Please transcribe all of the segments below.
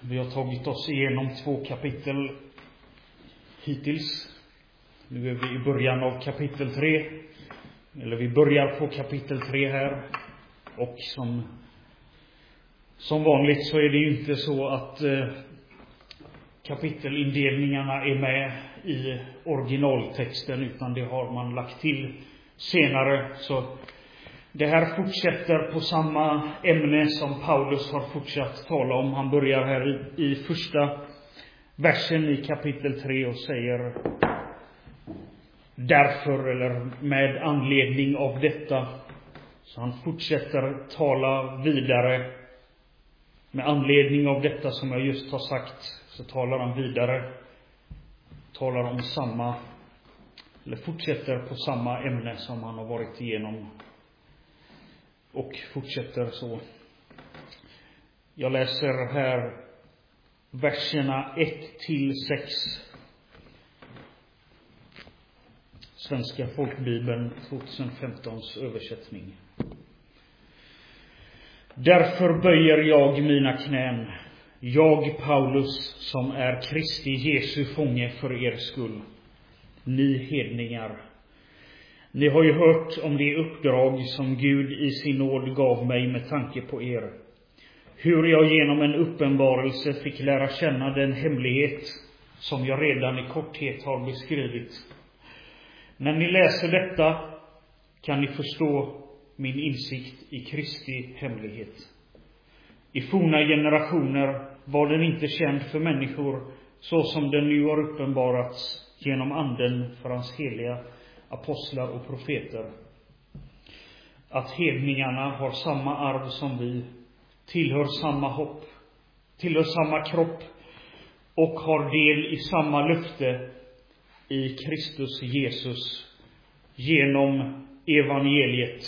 Vi har tagit oss igenom 2 kapitel hittills. Nu är vi i början av kapitel 3. Eller vi börjar på kapitel 3 här. Och som vanligt så är det ju inte så att kapitelindelningarna är med i originaltexten, utan det har man lagt till senare. Så det här fortsätter på samma ämne som Paulus har fortsatt tala om. Han börjar här i första versen i kapitel 3 och säger: därför, eller med anledning av detta. Så han fortsätter tala vidare. Med anledning av detta som jag just har sagt, så talar han vidare. Talar om samma, eller fortsätter på samma ämne som han har varit igenom. Och fortsätter så. Jag läser här verserna 1-6. Svenska folkbibeln 2015s översättning. Därför böjer jag mina knän, jag Paulus, som är Kristi Jesu fånge för er skull. Ni hedningar, ni har ju hört om det uppdrag som Gud i sin nåd gav mig med tanke på er. Hur jag genom en uppenbarelse fick lära känna den hemlighet som jag redan i korthet har beskrivit. När ni läser detta kan ni förstå min insikt i Kristi hemlighet. I forna generationer var den inte känd för människor, så som den nu har uppenbarats genom anden för hans heliga apostlar och profeter. Att hedningarna har samma arv som vi, tillhör samma hopp, tillhör samma kropp och har del i samma löfte i Kristus Jesus genom evangeliet.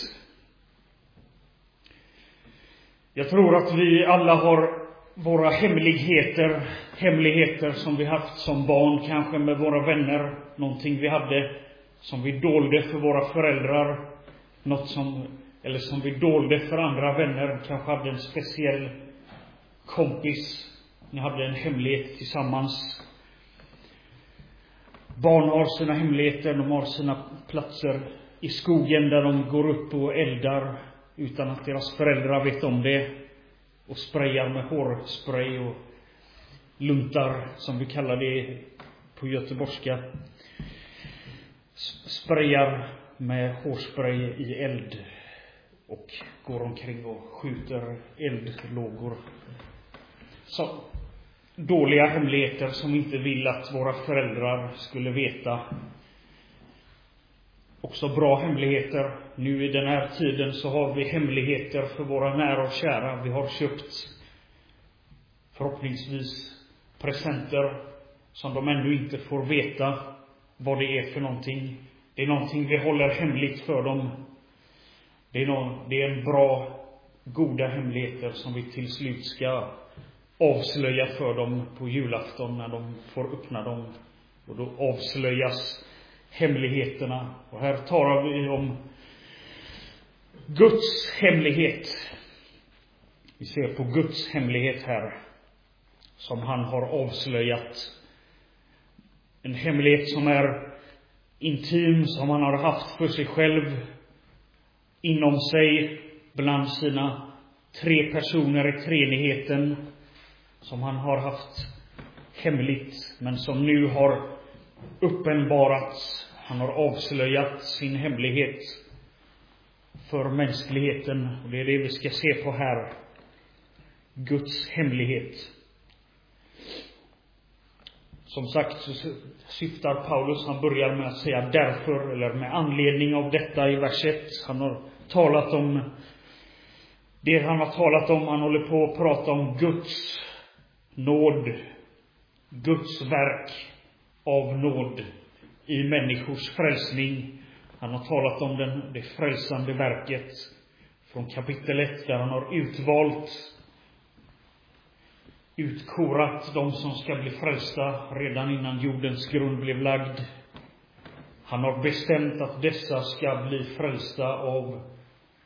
Jag tror att vi alla har våra hemligheter som vi haft som barn, kanske med våra vänner, någonting vi hade som vi dolde för våra föräldrar, eller som vi dolde för andra vänner. Kanske hade en speciell kompis, ni hade en hemlighet tillsammans. Barn har sina hemligheter, de har sina platser i skogen där de går upp och eldar utan att deras föräldrar vet om det, och sprayar med hårspray och luntar, som vi kallar det på göteborgska. Sprayar med hårspray i eld och går omkring och skjuter eldlågor. Så dåliga hemligheter som inte vill att våra föräldrar skulle veta. Också bra hemligheter. Nu i den här tiden så har vi hemligheter för våra nära och kära. Vi har köpt förhoppningsvis presenter som de ännu inte får veta vad det är för någonting. Det är någonting vi håller hemligt för dem. Det är en bra, goda hemligheter som vi till slut ska avslöja för dem på julafton när de får öppna dem. Och då avslöjas hemligheterna. Och här talar vi om Guds hemlighet. Vi ser på Guds hemlighet här, som han har avslöjat. En hemlighet som är intim, som han har haft för sig själv, inom sig, bland sina 3 personer i treenigheten, som han har haft hemligt, men som nu har uppenbarats. Han har avslöjat sin hemlighet för mänskligheten, och det är det vi ska se på här. Guds hemlighet. Som sagt så syftar Paulus, han börjar med att säga därför, eller med anledning av detta i vers 1. Han har talat om det han har talat om. Han håller på att prata om Guds nåd, Guds verk av nåd i människors frälsning. Han har talat om det frälsande verket från kapitel 1, där han har utkorat de som ska bli frälsta redan innan jordens grund blev lagd. Han har bestämt att dessa ska bli frälsta av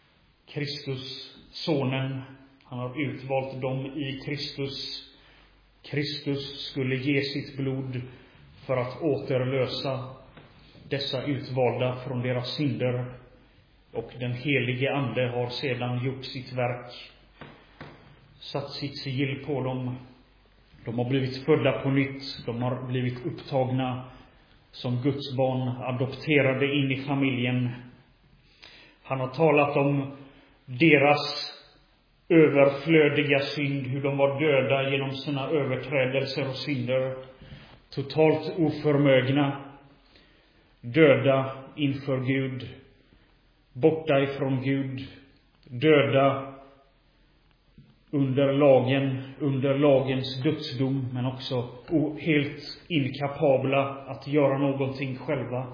Kristus, sonen. Han har utvalt dem i Kristus Kristus skulle ge sitt blod för att återlösa dessa utvalda från deras synder. Och den helige ande har sedan gjort sitt verk, satt sitt sigill på dem. De har blivit födda på nytt. De har blivit upptagna som Guds barn, adopterade in i familjen. Han har talat om deras överflödiga synd, hur de var döda genom sina överträdelser och synder, totalt oförmögna, döda inför Gud, borta ifrån Gud, döda under lagens dödsdom, men också helt inkapabla att göra någonting själva,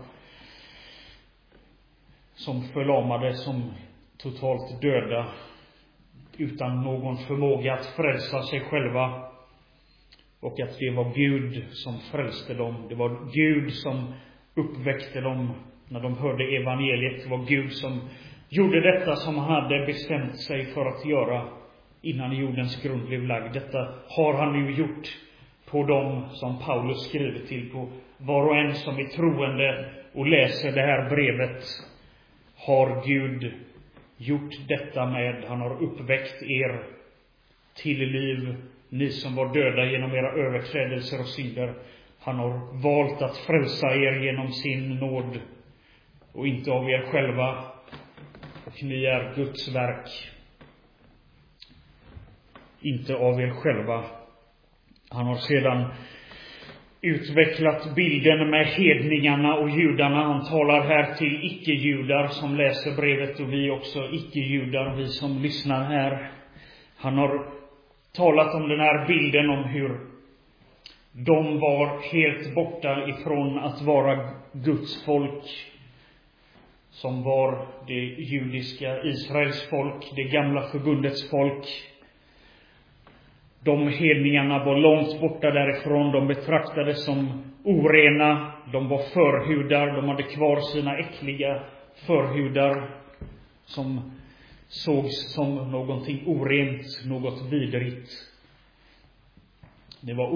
som förlamade, som totalt döda, utan någon förmåga att frälsa sig själva. Och att det var Gud som frälste dem. Det var Gud som uppväckte dem när de hörde evangeliet. Det var Gud som gjorde detta som han hade bestämt sig för att göra innan jordens grund blev lagd. Detta har han nu gjort på dem som Paulus skriver till, på var och en som är troende och läser det här brevet. Har Gud gjort detta med. Han har uppväckt er till liv, ni som var döda genom era överträdelser och synder. Han har valt att frälsa er genom sin nåd och inte av er själva. Och ni är Guds verk, inte av er själva. Han har sedan utvecklat bilden med hedningarna och judarna. Han talar här till icke-judar som läser brevet, och vi också icke-judar, vi som lyssnar här. Han har talat om den här bilden om hur de var helt borta ifrån att vara Guds folk, som var det judiska Israels folk, det gamla förbundets folk. De hedningarna var långt borta därifrån. De betraktades som orena. De var förhudar. De hade kvar sina äckliga förhudar som sågs som någonting orent, något vidrigt. Det var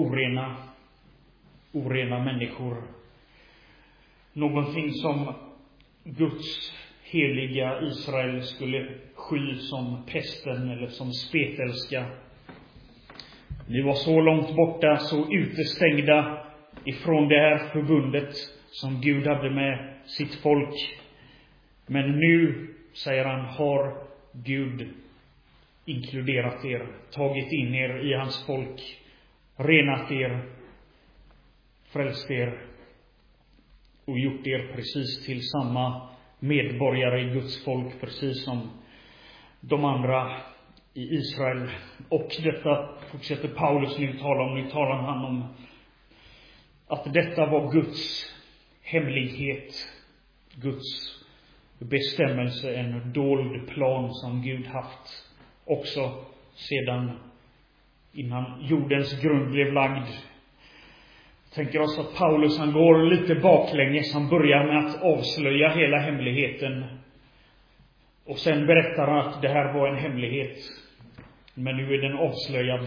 orena människor. Någonting som Guds heliga Israel skulle sky som pesten eller som spetälska. Ni var så långt borta, så utestängda ifrån det här förbundet som Gud hade med sitt folk. Men nu, säger han, har Gud inkluderat er, tagit in er i hans folk, renat er, frälst er och gjort er precis till samma medborgare i Guds folk, precis som de andra i Israel. Och detta fortsätter Paulus nu tala om. Nu talar han om att detta var Guds hemlighet, Guds bestämmelse, en dold plan som Gud haft också sedan innan jordens grund blev lagd. Tänker oss att Paulus, han går lite baklänges. Han börjar med att avslöja hela hemligheten, och sen berättar han att det här var en hemlighet, men nu är den avslöjad.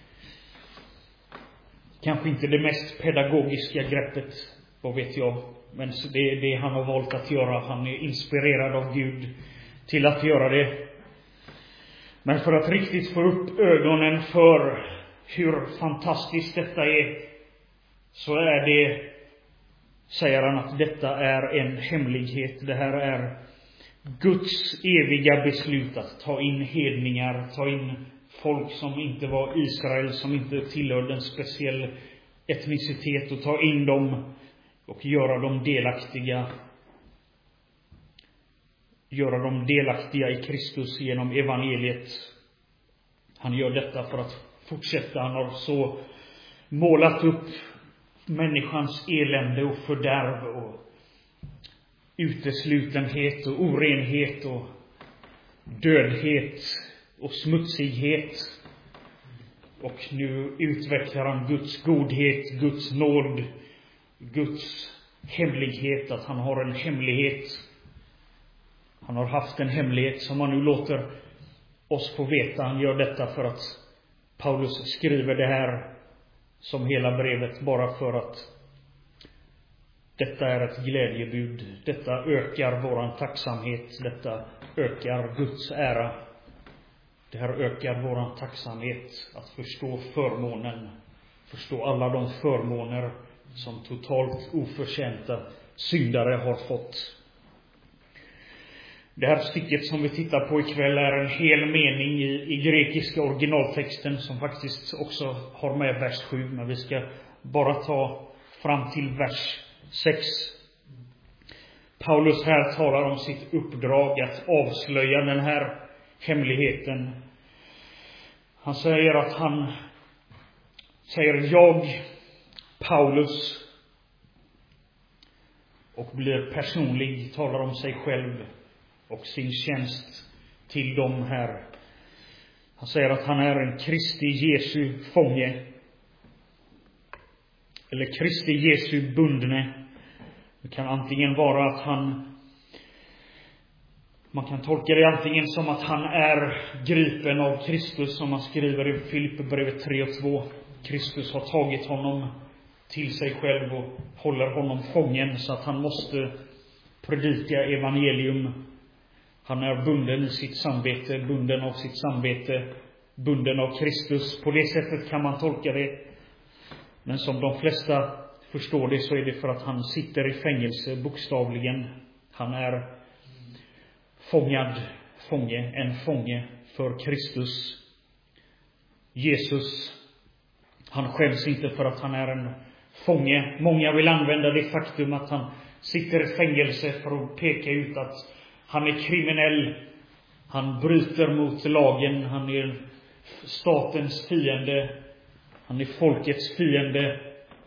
Kanske inte det mest pedagogiska greppet, vad vet jag, men det är det han har valt att göra. Han är inspirerad av Gud till att göra det. Men för att riktigt få upp ögonen för hur fantastiskt detta är, så är det, säger han, att detta är en hemlighet. Det här är Guds eviga beslut att ta in hedningar, ta in folk som inte var Israel, som inte tillhörde en speciell etnicitet, och ta in dem och göra dem delaktiga i Kristus genom evangeliet. Han gör detta för att fortsätta. Han har så målat upp människans elände och fördärv och uteslutenhet och orenhet och dödhet och smutsighet. Och nu utvecklar han Guds godhet, Guds nåd, Guds hemlighet, att han har en hemlighet. Han har haft en hemlighet som han nu låter oss få veta. Han gör detta för att Paulus skriver det här som hela brevet, bara för att detta är ett glädjebud. Detta ökar våran tacksamhet. Detta ökar Guds ära. Det här ökar våran tacksamhet att förstå förmånen. Förstå alla de förmåner som totalt oförtjänta syndare har fått. Det här stycket som vi tittar på ikväll är en hel mening i grekiska originaltexten, som faktiskt också har med vers 7. Men vi ska bara ta fram till vers 6. Paulus här talar om sitt uppdrag att avslöja den här hemligheten. Han säger att jag, Paulus, och blir personlig, talar om sig själv och sin tjänst till dem här. Han säger att han är en Kristi Jesu fånge, eller Kristi Jesu bundne. Det kan antingen vara att man kan tolka det antingen som att han är gripen av Kristus, som man skriver i Filipperbrevet 3:2. Kristus har tagit honom till sig själv och håller honom fången, så att han måste predika evangelium. Han är bunden i sitt samvete, bunden av sitt samvete, bunden av Kristus. På det sättet kan man tolka det. Men som de flesta förstår det, så är det för att han sitter i fängelse, bokstavligen. Han är en fånge för Kristus. Jesus, han skäms inte för att han är en fånge. Många vill använda det faktum att han sitter i fängelse för att peka ut att han är kriminell. Han bryter mot lagen. Han är statens fiende. Han är folkets fiende.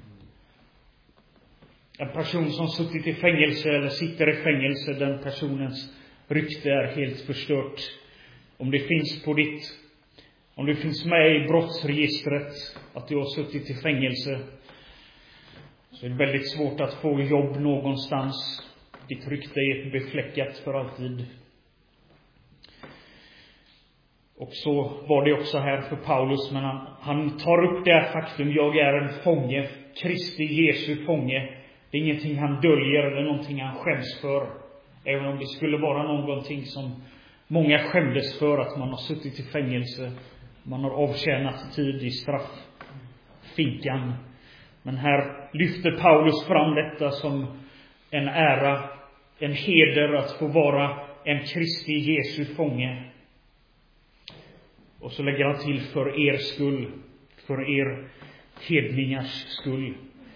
En person som suttit i fängelse eller sitter i fängelse, den personens rykte är helt förstört. Om det finns med i brottsregistret att du har suttit i fängelse, så är det väldigt svårt att få jobb någonstans. Ditt rykte är befläckat för alltid. Och så var det också här för Paulus. Men han tar upp det här faktum: jag är en fånge, Kristi Jesu fånge. Det är ingenting han döljer eller någonting han skäms för. Även om det skulle vara någonting som många skämdes för, att man har suttit i fängelse, man har avtjänat tid i strafffinkan. Men här lyfter Paulus fram detta som en ära, en heder att få vara en Kristi Jesu fånge. Och så lägger han till: för er skull, för er hedningars skull.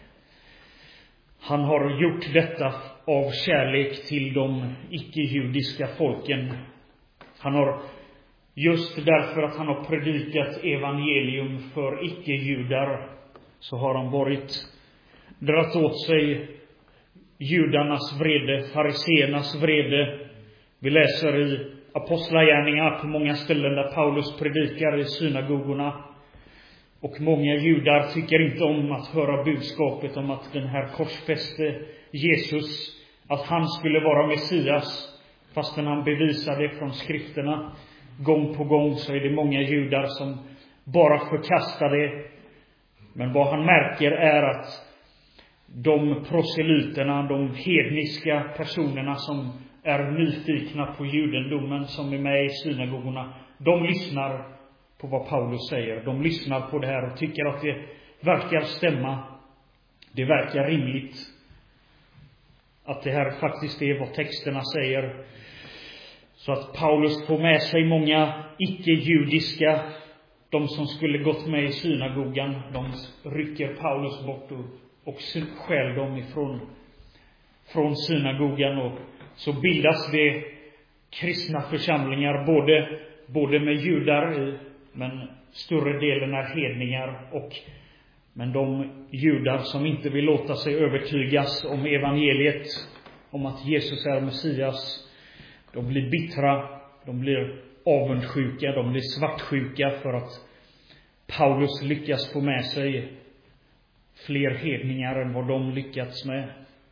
Han har gjort detta av kärlek till de icke-judiska folken. Han har, just därför att han har predikat evangelium för icke-judar, så har han dratt åt sig judarnas vrede, fariseernas vrede. Vi läser i Apostlagärningarna på många ställen där Paulus predikar i synagogorna. Och många judar tycker inte om att höra budskapet om att den här korsfäste Jesus, att han skulle vara Messias, fastän han bevisade från skrifterna gång på gång. Så är det många judar som bara förkastar det. Men vad han märker är att de proselyterna, de hedniska personerna som är nyfikna på judendomen, som är med i synagogorna, de lyssnar på vad Paulus säger. De lyssnar på det här och tycker att det verkar stämma. Det verkar rimligt. Att det här faktiskt är vad texterna säger. Så att Paulus får med sig många icke-judiska, de som skulle gått med i synagogan, de rycker Paulus bort och stjäl dem från synagogan. Och så bildas det kristna församlingar, både med judar, men större delen är hedningar. Men de judar som inte vill låta sig övertygas om evangeliet, om att Jesus är Messias, de blir bittra, de blir avundsjuka, de blir svartsjuka för att Paulus lyckas få med sig fler hedningar än vad de lyckats med.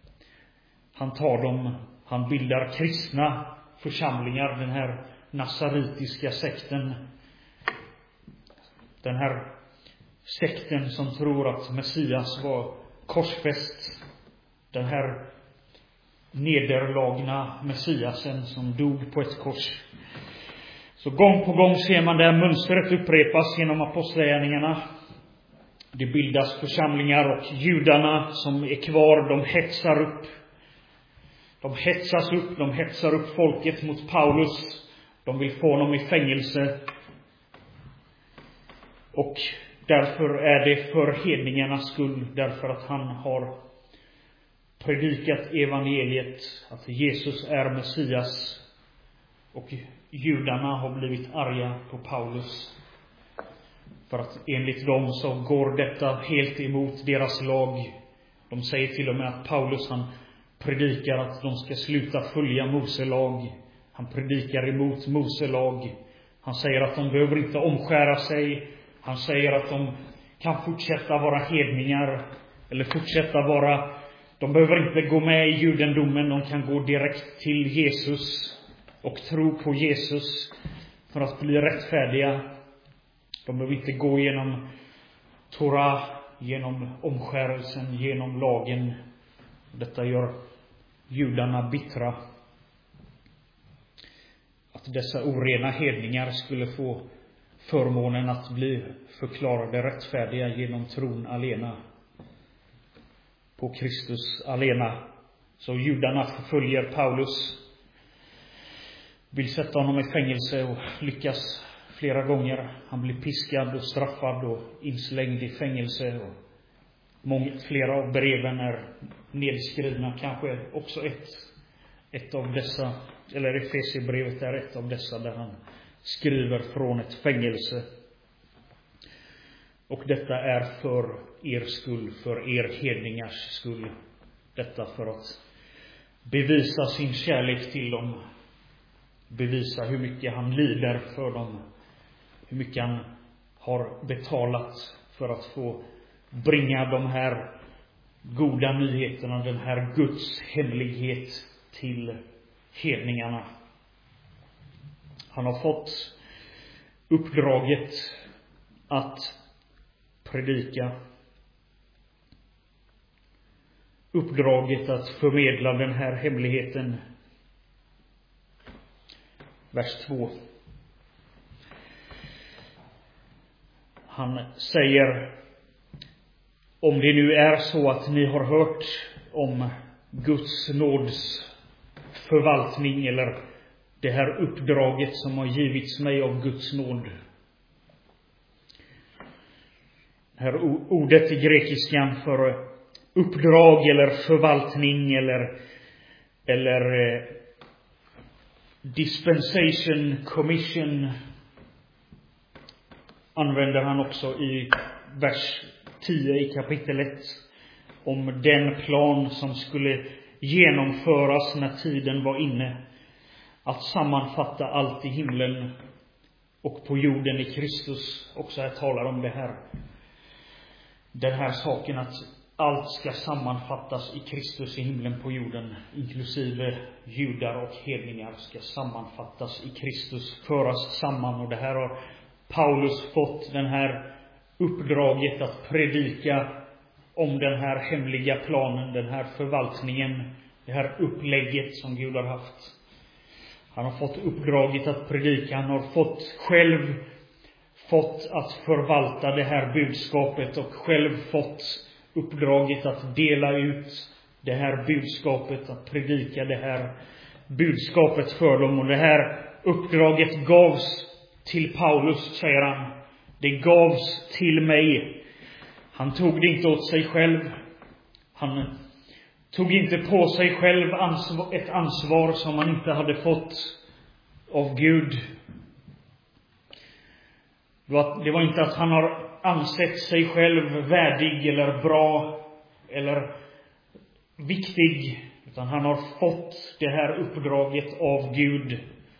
Han tar dem, han bildar kristna församlingar, den här nasaritiska sekten. Den här sekten som tror att Messias var korsfäst. Den här nederlagna Messiasen som dog på ett kors. Så gång på gång ser man det här mönstret upprepas genom apostlagärningarna. Det bildas församlingar och judarna som är kvar, de hetsar upp. De hetsar upp folket mot Paulus. De vill få honom i fängelse. Och därför är det för hedningarnas skull, därför att han har predikat evangeliet, att Jesus är Messias. Och judarna har blivit arga på Paulus. För att enligt dem så går detta helt emot deras lag. De säger till och med att Paulus, han predikar att de ska sluta följa Mose lag. Han predikar emot Mose lag. Han säger att de behöver inte omskära sig. Han säger att de kan fortsätta vara hedningar. Eller de behöver inte gå med i judendomen. De kan gå direkt till Jesus och tro på Jesus för att bli rättfärdiga. De behöver inte gå genom Torah, genom omskärelsen, genom lagen. Detta gör judarna bittra. Att dessa orena hedningar skulle få förmånen att bli förklarade rättfärdiga genom tron alena, på Kristus alena. Så judarna förföljer Paulus, vill sätta honom i fängelse och lyckas flera gånger. Han blir piskad och straffad och inslängd i fängelse. Och flera av breven är nedskrivna. Kanske också ett av dessa, eller Efesierbrevet är ett av dessa, där han skriver från ett fängelse. Och detta är för er skull, för er hedningars skull. Detta för att bevisa sin kärlek till dem. Bevisa hur mycket han lider för dem. Hur mycket han har betalat för att få bringa de här goda nyheterna, den här Guds hemlighet till hedningarna. Han har fått uppdraget att predika. Uppdraget att förmedla den här hemligheten. Vers 2. Han säger: om det nu är så att ni har hört om Guds nåds förvaltning, eller det här uppdraget som har givits mig av Guds nåd. Det här ordet i grekiskan för uppdrag eller förvaltning eller dispensation, commission, använder han också i vers 10 i kapitel 1. Om den plan som skulle genomföras när tiden var inne. Att sammanfatta allt i himlen och på jorden i Kristus. Också här talar om det här. Den här saken att allt ska sammanfattas i Kristus i himlen på jorden. Inklusive judar och hedningar ska sammanfattas i Kristus. Föras samman. Och det här har Paulus fått, den här uppdraget att predika om den här hemliga planen, den här förvaltningen, det här upplägget som Gud har haft. Han har fått uppdraget att predika. Han har själv fått att förvalta det här budskapet och själv fått uppdraget att dela ut det här budskapet, att predika det här budskapet för dem. Och det här uppdraget gavs till Paulus, säger han. Det gavs till mig. Han tog det inte åt sig själv. Han tog inte på sig själv ett ansvar som han inte hade fått av Gud. Det var inte att han har ansett sig själv värdig eller bra eller viktig, utan han har fått det här uppdraget av Gud,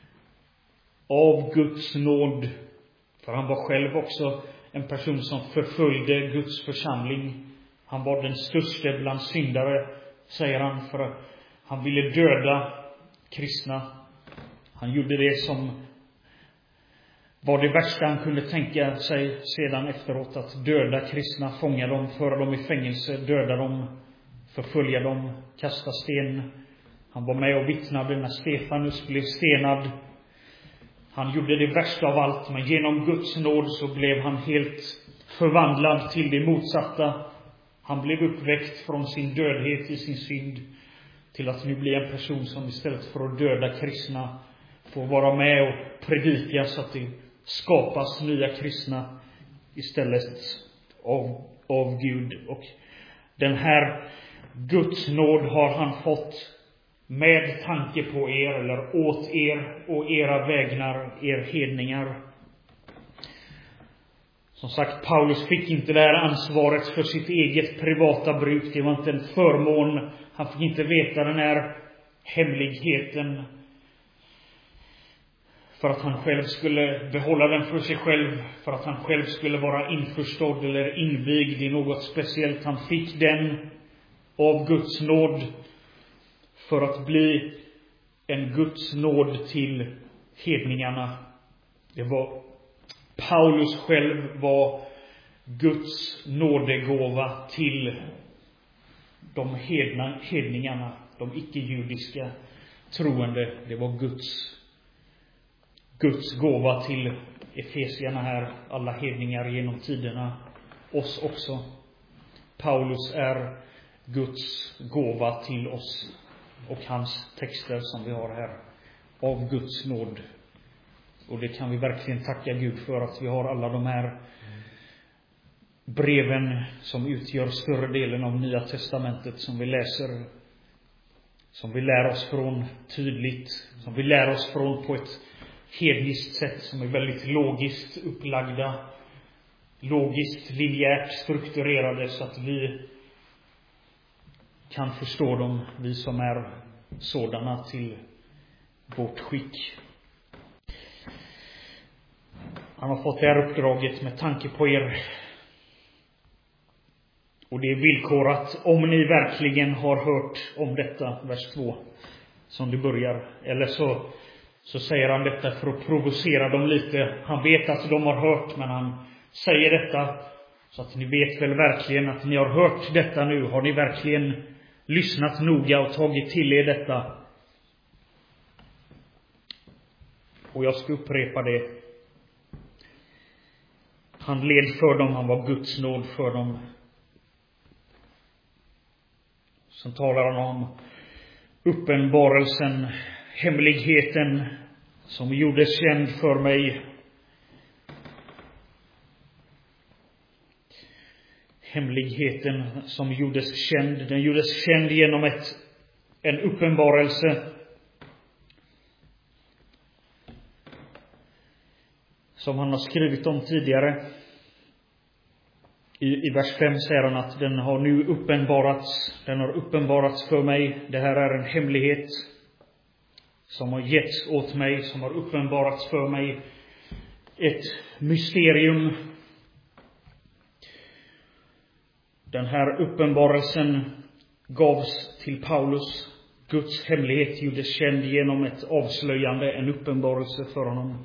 av Guds nåd. För han var själv också en person som förföljde Guds församling. Han var den största bland syndare, säger han, för han ville döda kristna. Han gjorde det som var det värsta han kunde tänka sig sedan efteråt, att döda kristna, fånga dem, föra dem i fängelse, döda dem, förfölja dem, kasta sten. Han var med och vittnade när Stefanus blev stenad. Han gjorde det värsta av allt, men genom Guds nåd så blev han helt förvandlad till det motsatta. Han blev uppväckt från sin dödhet i sin synd till att nu bli en person som istället för att döda kristna får vara med och predika så att det skapas nya kristna istället av Gud. Och den här Guds nåd har han fått med tanke på er, eller åt er och era vägnar, er hedningar. Som sagt, Paulus fick inte det här ansvaret för sitt eget privata bruk. Det var inte en förmån. Han fick inte veta den här hemligheten för att han själv skulle behålla den för sig själv, för att han själv skulle vara införstådd eller invigd i något speciellt. Han fick den av Guds nåd för att bli en Guds nåd till hedningarna. Det var Paulus själv var Guds nådegåva till de hedningarna, de icke-judiska troende. Det var Guds gåva till efesierna här, alla hedningar genom tiderna, oss också. Paulus är Guds gåva till oss och hans texter som vi har här av Guds nåd. Och det kan vi verkligen tacka Gud för, att vi har alla de här breven som utgör större delen av Nya testamentet, som vi läser, som vi lär oss från tydligt, som vi lär oss från på ett hedniskt sätt, som är väldigt logiskt upplagda, logiskt, linjärt strukturerade, så att vi kan förstå dem, vi som är sådana till vårt skick. Han har fått det här uppdraget med tanke på er. Och det är villkorat om ni verkligen har hört om detta, vers 2, som det börjar. Eller så säger han detta för att provocera dem lite. Han vet att de har hört, men han säger detta så att ni vet väl verkligen att ni har hört detta nu. Har ni verkligen lyssnat noga och tagit till er detta? Och jag ska upprepa det. Han led för dem, han var Guds nåd för dem. Sen talar han om uppenbarelsen, hemligheten som gjordes känd för mig. Hemligheten som gjordes känd, den gjordes känd genom en uppenbarelse. Som han har skrivit om tidigare. I vers 5 säger han att den har nu uppenbarats. Den har uppenbarats för mig. Det här är en hemlighet som har getts åt mig, som har uppenbarats för mig. Ett mysterium. Den här uppenbarelsen gavs till Paulus. Guds hemlighet gjordes känd genom ett avslöjande, en uppenbarelse för honom.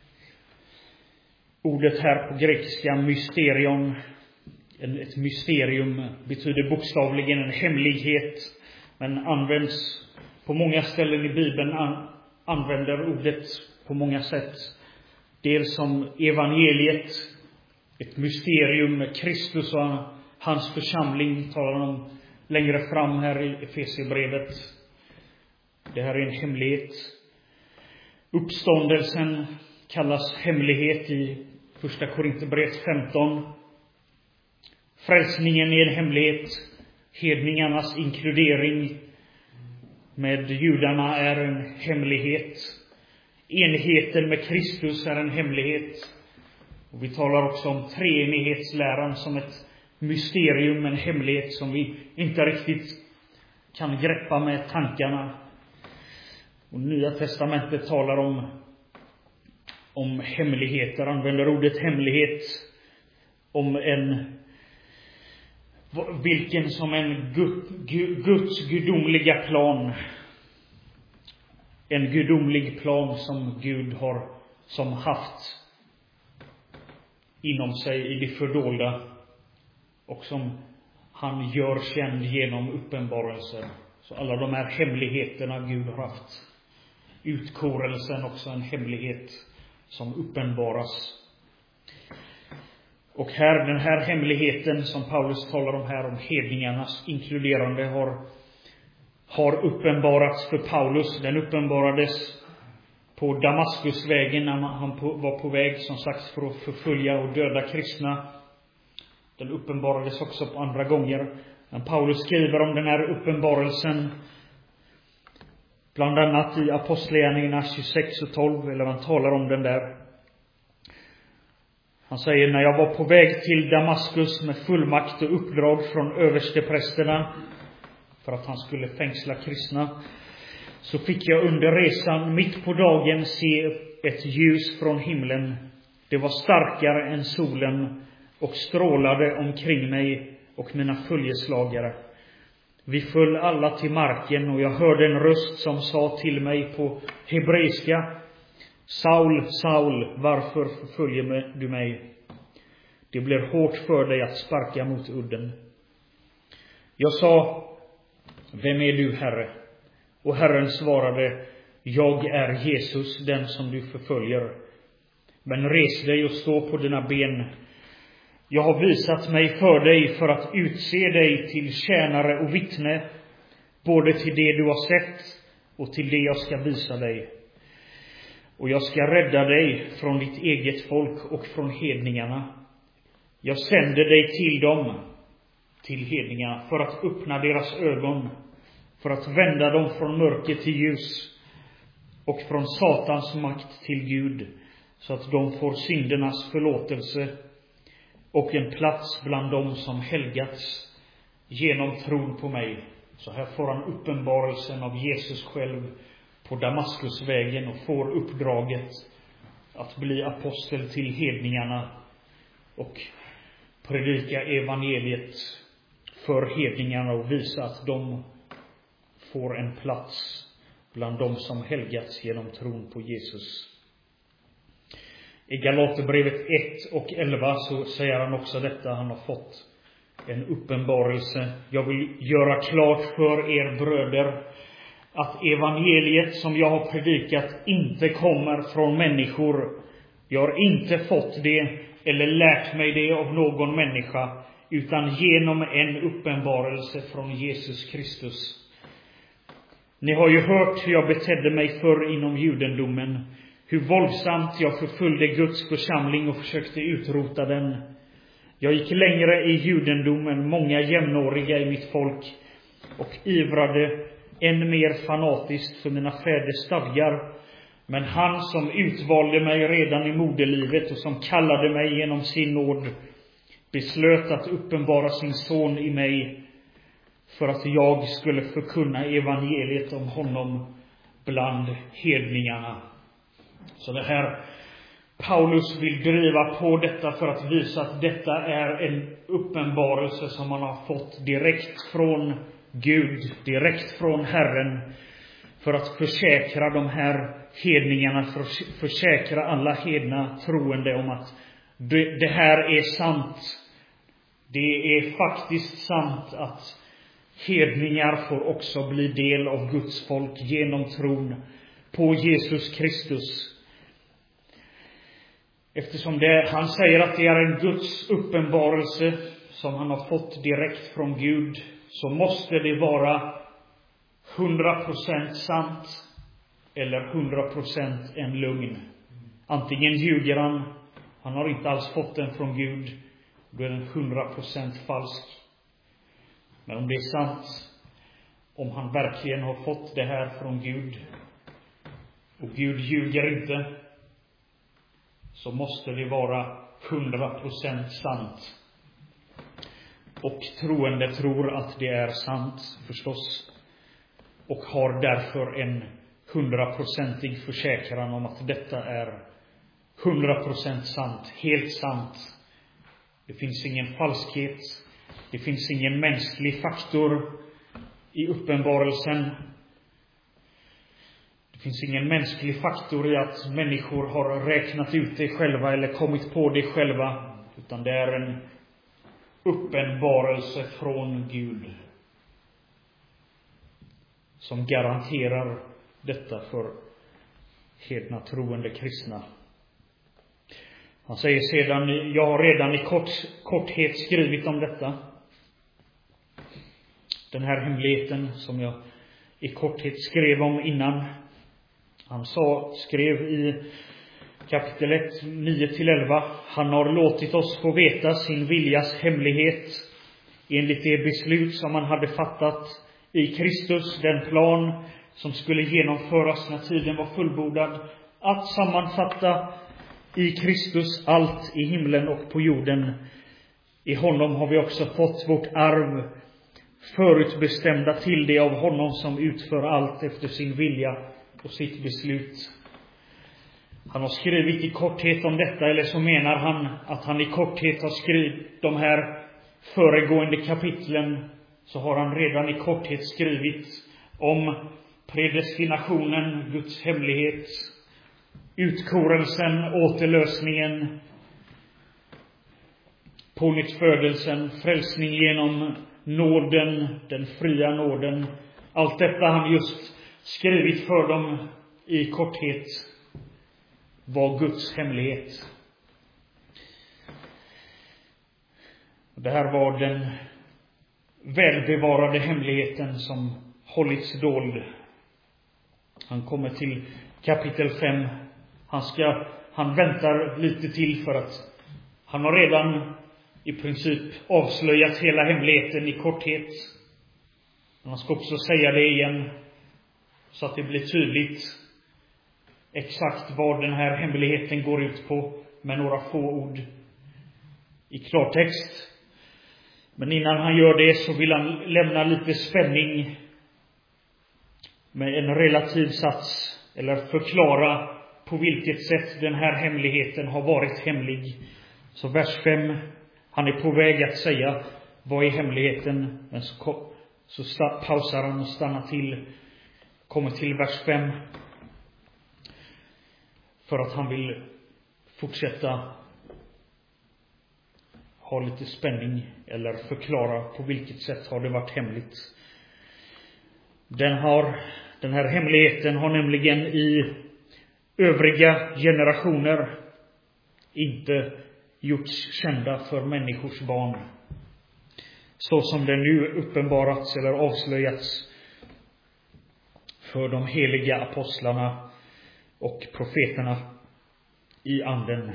Ordet här på grekiska, mysterion, ett mysterium, betyder bokstavligen en hemlighet, men används på många ställen i Bibeln, använder ordet på många sätt. Dels som evangeliet, ett mysterium med Kristus och hans församling, talar om längre fram här i Efesierbrevet. Det här är en hemlighet. Uppståndelsen kallas hemlighet i första Korinthierbrevet 15. Frälsningen är en hemlighet. Hedningarnas inkludering med judarna är en hemlighet. Enheten med Kristus är en hemlighet. Och vi talar också om treenighetsläran som ett mysterium, en hemlighet som vi inte riktigt kan greppa med tankarna. Och Nya testamentet talar om hemligheter, använder ordet hemlighet om vilken som en Guds gudomliga plan. En gudomlig plan som Gud har haft inom sig i det fördolda och som han gör känd genom uppenbarelser. Så alla de här hemligheterna Gud har haft. Utkårelsen också en hemlighet som uppenbaras. Och här, den här hemligheten som Paulus talar om här, om hedningarnas inkluderande, har uppenbarats för Paulus. Den uppenbarades på Damaskusvägen när han var på väg, som sagt, för att förfölja och döda kristna. Den uppenbarades också på andra gånger. Men Paulus skriver om den här uppenbarelsen bland annat i Apostlagärningarna 26 och 12, eller han talar om den där. Han säger: när jag var på väg till Damaskus med fullmakt och uppdrag från översteprästerna för att han skulle fängsla kristna, så fick jag under resan mitt på dagen se ett ljus från himlen. Det var starkare än solen och strålade omkring mig och mina följeslagare. Vi föll alla till marken och jag hörde en röst som sa till mig på hebreiska: Saul, Saul, varför förföljer du mig? Det blir hårt för dig att sparka mot udden. Jag sa: vem är du, Herre? Och Herren svarade: jag är Jesus, den som du förföljer. Men res dig och stå på dina ben. Jag har visat mig för dig för att utse dig till tjänare och vittne, både till det du har sett och till det jag ska visa dig. Och jag ska rädda dig från ditt eget folk och från hedningarna. Jag sänder dig till dem, till hedningarna, för att öppna deras ögon, för att vända dem från mörker till ljus och från Satans makt till Gud, så att de får syndernas förlåtelse och en plats bland dem som helgats genom tron på mig. Så här får han uppenbarelsen av Jesus själv på Damaskusvägen och får uppdraget att bli apostel till hedningarna och predika evangeliet för hedningarna och visa att de får en plats bland dem som helgats genom tron på Jesus. I Galaterbrevet 1 och 11 så säger han också detta. Han har fått en uppenbarelse. Jag vill göra klart för er bröder att evangeliet som jag har predikat inte kommer från människor. Jag har inte fått det eller lärt mig det av någon människa, utan genom en uppenbarelse från Jesus Kristus. Ni har ju hört hur jag betedde mig förr inom judendomen, hur våldsamt jag förföljde Guds församling och försökte utrota den. Jag gick längre i judendomen, många jämnåriga i mitt folk, och ivrade än mer fanatiskt för mina fäders stadgar. Men han som utvalde mig redan i moderlivet och som kallade mig genom sin nåd beslöt att uppenbara sin son i mig för att jag skulle förkunna evangeliet om honom bland hedningarna. Så det här, Paulus vill driva på detta för att visa att detta är en uppenbarelse som man har fått direkt från Gud, direkt från Herren, för att försäkra de här hedningarna, för att försäkra alla hedna troende om att det här är sant. Det är faktiskt sant att hedningar får också bli del av Guds folk genom tron på Jesus Kristus. Eftersom han säger att det är en Guds uppenbarelse som han har fått direkt från Gud, så måste det vara 100% sant eller 100% en lögn. Antingen ljuger han har inte alls fått den från Gud, då är den 100% falsk. Men om det är sant, om han verkligen har fått det här från Gud, och Gud ljuger inte, så måste det vara 100% sant. Och troende tror att det är sant, förstås, och har därför en 100%ig försäkran om att detta är 100% sant, helt sant. Det finns ingen falskhet, det finns ingen mänsklig faktor i uppenbarelsen. Det finns ingen mänsklig faktor i att människor har räknat ut det själva eller kommit på det själva. utan det är en uppenbarelse från Gud som garanterar detta för hedna troende kristna. Han säger sedan, jag har redan i korthet skrivit om detta. Den här hemligheten som jag i korthet skrev om innan. Han skrev i kapitel 1, 9-11. Han har låtit oss få veta sin viljas hemlighet enligt det beslut som han hade fattat i Kristus, den plan som skulle genomföras när tiden var fullbordad, att sammanfatta i Kristus allt i himlen och på jorden. I honom har vi också fått vårt arv, förutbestämda till det av honom som utför allt efter sin vilja och sitt beslut. Han har skrivit i korthet om detta, eller så menar han att han i korthet har skrivit de här föregående kapitlen, så har han redan i korthet skrivit om predestinationen, Guds hemlighet, utkorelsen, återlösningen, pånyttfödelsen, frälsning genom nåden, den fria nåden. Allt detta han just skrivit för dem i korthet var Guds hemlighet. Det här var den välbevarade hemligheten som hållits dold. Han kommer till kapitel 5. Han väntar lite till, för att han har redan i princip avslöjat hela hemligheten i korthet. Han ska också säga det igen, så att det blir tydligt exakt vad den här hemligheten går ut på, med några få ord i klartext. Men innan han gör det så vill han lämna lite spänning med en relativ sats, eller förklara på vilket sätt den här hemligheten har varit hemlig. Så vers 5, han är på väg att säga vad är hemligheten, men så pausar han och stannar till, kommer till vers 5, för att han vill fortsätta ha lite spänning, eller förklara på vilket sätt har det varit hemligt. Den här hemligheten har nämligen i övriga generationer inte gjorts kända för människors barn, så som det nu uppenbarats eller avslöjats för de heliga apostlarna och profeterna i anden.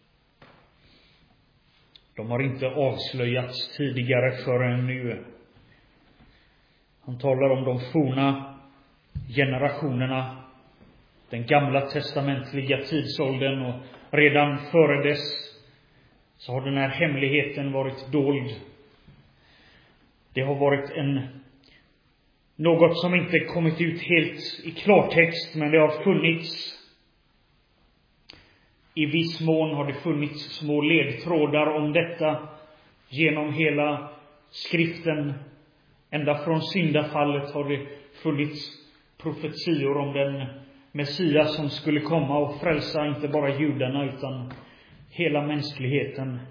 De har inte avslöjats tidigare förrän nu. Han talar om de forna generationerna, den gamla testamentliga tidsåldern, och redan före dess så har den här hemligheten varit dold. Det har varit något som inte kommit ut helt i klartext, men det har funnits. I viss mån har det funnits små ledtrådar om detta genom hela skriften. Ända från syndafallet har det funnits profetior om den Messias som skulle komma och frälsa inte bara judarna utan hela mänskligheten.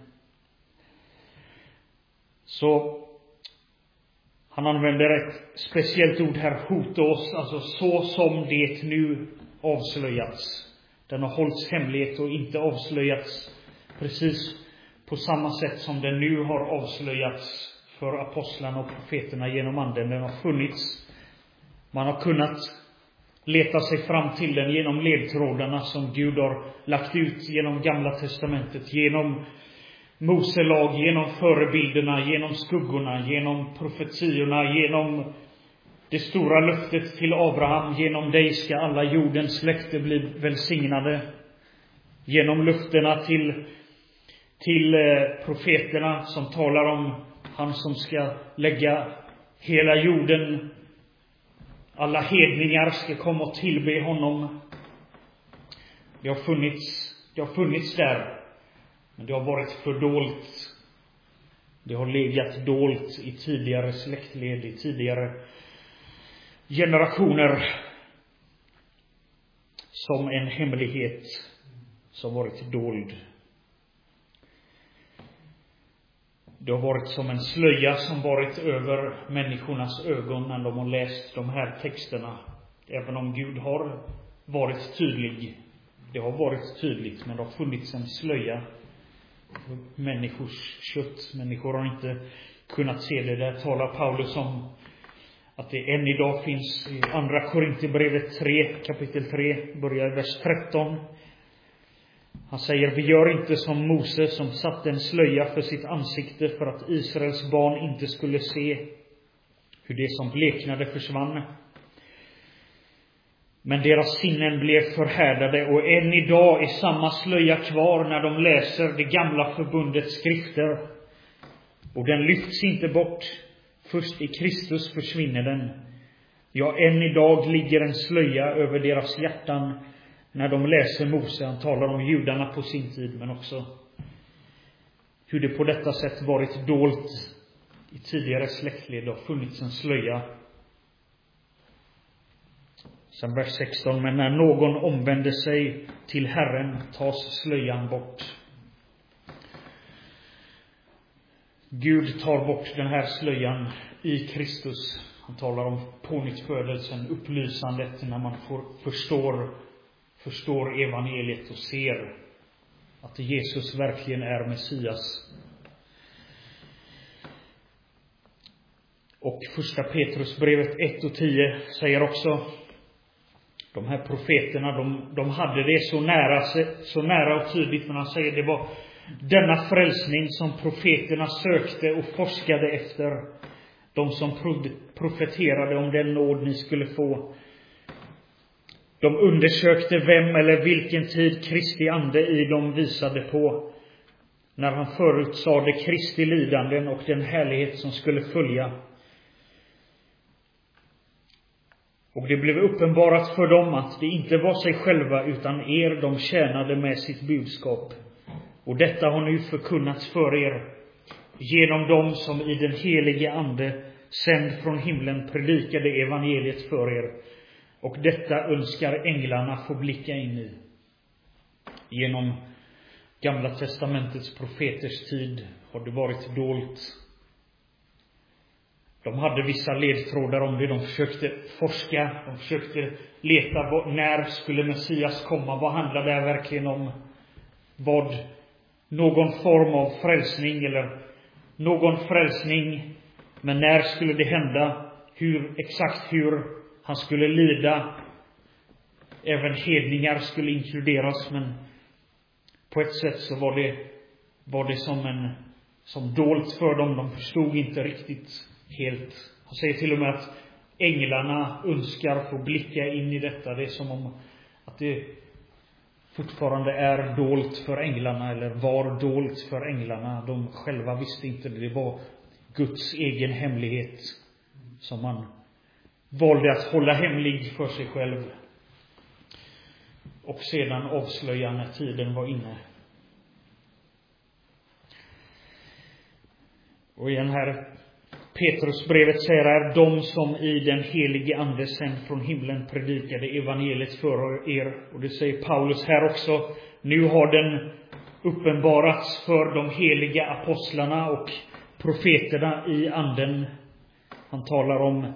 Så han använder ett speciellt ord här, hotos, alltså så som det nu avslöjats. Den har hållits hemlighet och inte avslöjats precis på samma sätt som den nu har avslöjats för apostlarna och profeterna genom anden. Den har funnits. Man har kunnat leta sig fram till den genom ledtrådarna som Gud har lagt ut genom Gamla testamentet, genom Mose lag, genom förebilderna, genom skuggorna, genom profetiorna, genom det stora löftet till Abraham: genom dig ska alla jordens släkte bli välsignade. Genom löftena till profeterna som talar om han som ska lägga hela jorden, alla hedningar ska komma och tillbe honom. Det har funnits där, men det har varit fördolt. Det har legat dolt i tidigare släktled, i tidigare generationer, som en hemlighet som varit dold. Det har varit som en slöja som varit över människornas ögon när de har läst de här texterna. Även om Gud har varit tydlig. Det har varit tydligt, men det har funnits en slöja. Människors kött. Människor har inte kunnat se det. Där talar Paulus om att det än idag finns i andra Korinthierbrevet 3, kapitel 3, börjar i vers 13. Han säger: vi gör inte som Mose, som satte en slöja för sitt ansikte för att Israels barn inte skulle se hur det som bleknade försvann. Men deras sinnen blev förhärdade, och än idag är samma slöja kvar när de läser det gamla förbundets skrifter. Och den lyfts inte bort. Först i Kristus försvinner den. Ja, än idag ligger en slöja över deras hjärtan när de läser Mose. Han talar om judarna på sin tid, men också hur det på detta sätt varit dolt i tidigare släktled. Det har funnits en slöja. Sen vers 16: men när någon omvänder sig till Herren tas slöjan bort. Gud tar bort den här slöjan i Kristus. Han talar om pånyttfödelsen, upplysandet, när man förstår evangeliet och ser att Jesus verkligen är Messias. Och första Petrusbrevet 1 och 10 säger också: de här profeterna, de hade det så nära och tydligt, men han säger det var denna frälsning som profeterna sökte och forskade efter. De som profeterade om den nåd ni skulle få. De undersökte vem eller vilken tid Kristi ande i dem visade på, när han förutsade Kristi lidanden och den härlighet som skulle följa. Och det blev uppenbarat för dem att det inte var sig själva utan er de tjänade med sitt budskap. Och detta har nu förkunnats för er genom dem som i den helige ande sänd från himlen predikade evangeliet för er. Och detta önskar änglarna få blicka in i. Genom Gamla testamentets profeters tid har det varit dolt. De hade vissa ledtrådar om det. De försökte forska. De försökte leta när skulle Messias komma. Vad handlar det verkligen om? Någon form av frälsning eller någon frälsning. Men när skulle det hända? Exakt hur han skulle lida. Även hedningar skulle inkluderas. Men på ett sätt så var det som dolt för dem. De förstod inte riktigt helt. Han säger till och med att änglarna önskar få blicka in i detta. Det är som om att det fortfarande är dolt för änglarna, eller var dolt för änglarna. De själva visste inte det. Det var Guds egen hemlighet som man valde att hålla hemlig för sig själv och sedan avslöja när tiden var inne. Och i den här Petrusbrevet säger här: de som i den helige ande sen från himlen predikade evangeliet för er. Och det säger Paulus här också: nu har den uppenbarats för de heliga apostlarna och profeterna i anden. Han talar om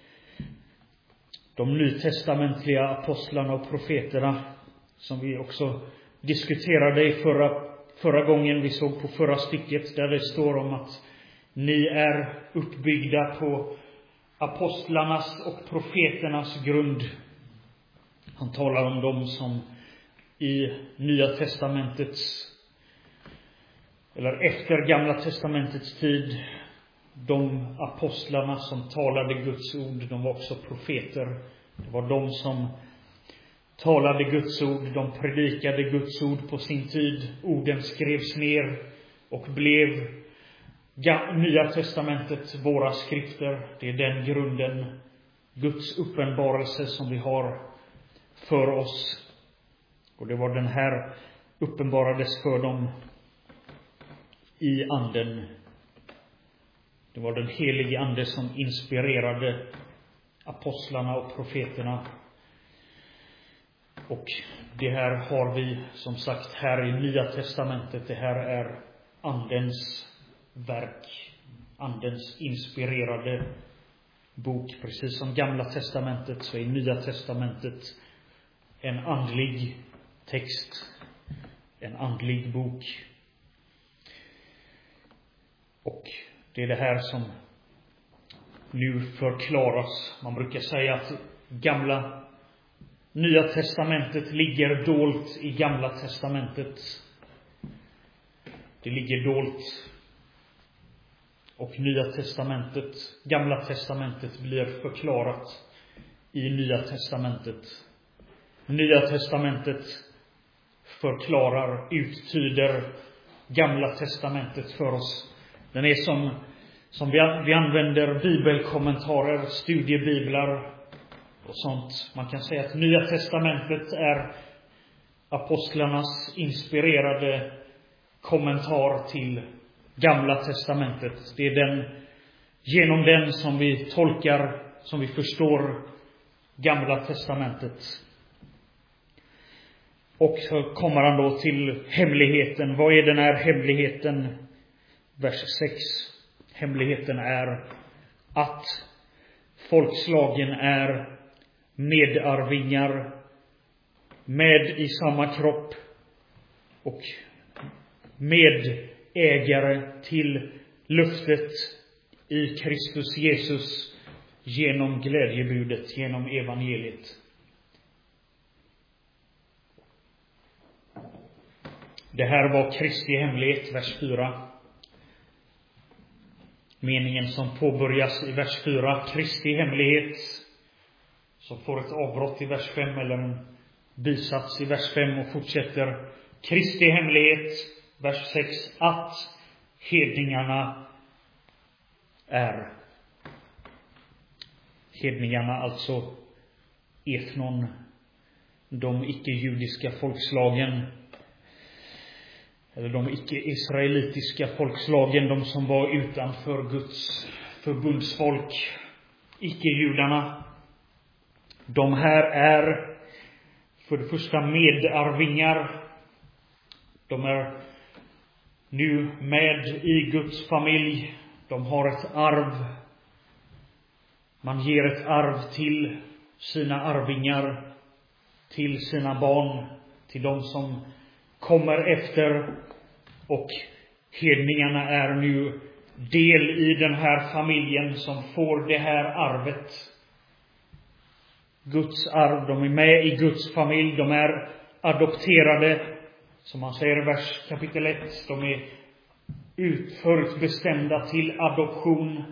de nytestamentliga apostlarna och profeterna, som vi också diskuterade i förra gången vi såg på förra stycket, där det står om att ni är uppbyggda på apostlarnas och profeternas grund. Han talar om dem som i Nya testamentets eller efter Gamla testamentets tid, de apostlarna som talade Guds ord, de var också profeter. Det var de som talade Guds ord, de predikade Guds ord på sin tid. Orden skrevs ner och blev Nya testamentet, våra skrifter. Det är den grunden, Guds uppenbarelse, som vi har för oss. Och det var den här uppenbarades för dem i anden. Det var den helige ande som inspirerade apostlarna och profeterna. Och det här har vi som sagt här i Nya testamentet. Det här är andens verk. Andens inspirerade bok. Precis som Gamla testamentet så är Nya testamentet en andlig text. En andlig bok. Och det är det här som nu förklaras. Man brukar säga att Nya testamentet ligger dolt i Gamla testamentet. Det ligger dolt. Och Gamla testamentet blir förklarat i Nya testamentet. Nya testamentet förklarar, uttyder Gamla testamentet för oss. Den är som vi använder bibelkommentarer, studiebiblar och sånt. Man kan säga att Nya testamentet är apostlarnas inspirerade kommentar till Gamla testamentet. Det är genom den som vi tolkar, som vi förstår Gamla testamentet. Och så kommer han då till hemligheten. Vad är den här hemligheten? Vers 6. Hemligheten är att folkslagen är medarvingar, med i samma kropp och medägare till löftet i Kristus Jesus genom glädjebudet, genom evangeliet. Det här var Kristi hemlighet, vers 4. Meningen som påbörjas i vers 4, Kristi hemlighet, som får ett avbrott i vers 5 eller en bisats i vers 5 och fortsätter. Kristi hemlighet, vers 6, att hedningarna är. Hedningarna, alltså etnon, de icke-judiska folkslagen, eller de icke-israelitiska folkslagen, de som var utanför Guds förbundsfolk, icke-judarna. De här är för det första medarvingar. De är nu med i Guds familj. De har ett arv. Man ger ett arv till sina arvingar, till sina barn, till de som kommer efter. Och hedningarna är nu del i den här familjen som får det här arvet. Guds arv, de är med i Guds familj, de är adopterade, som man säger i vers kapitel 1, de är förutbestämda till adoption.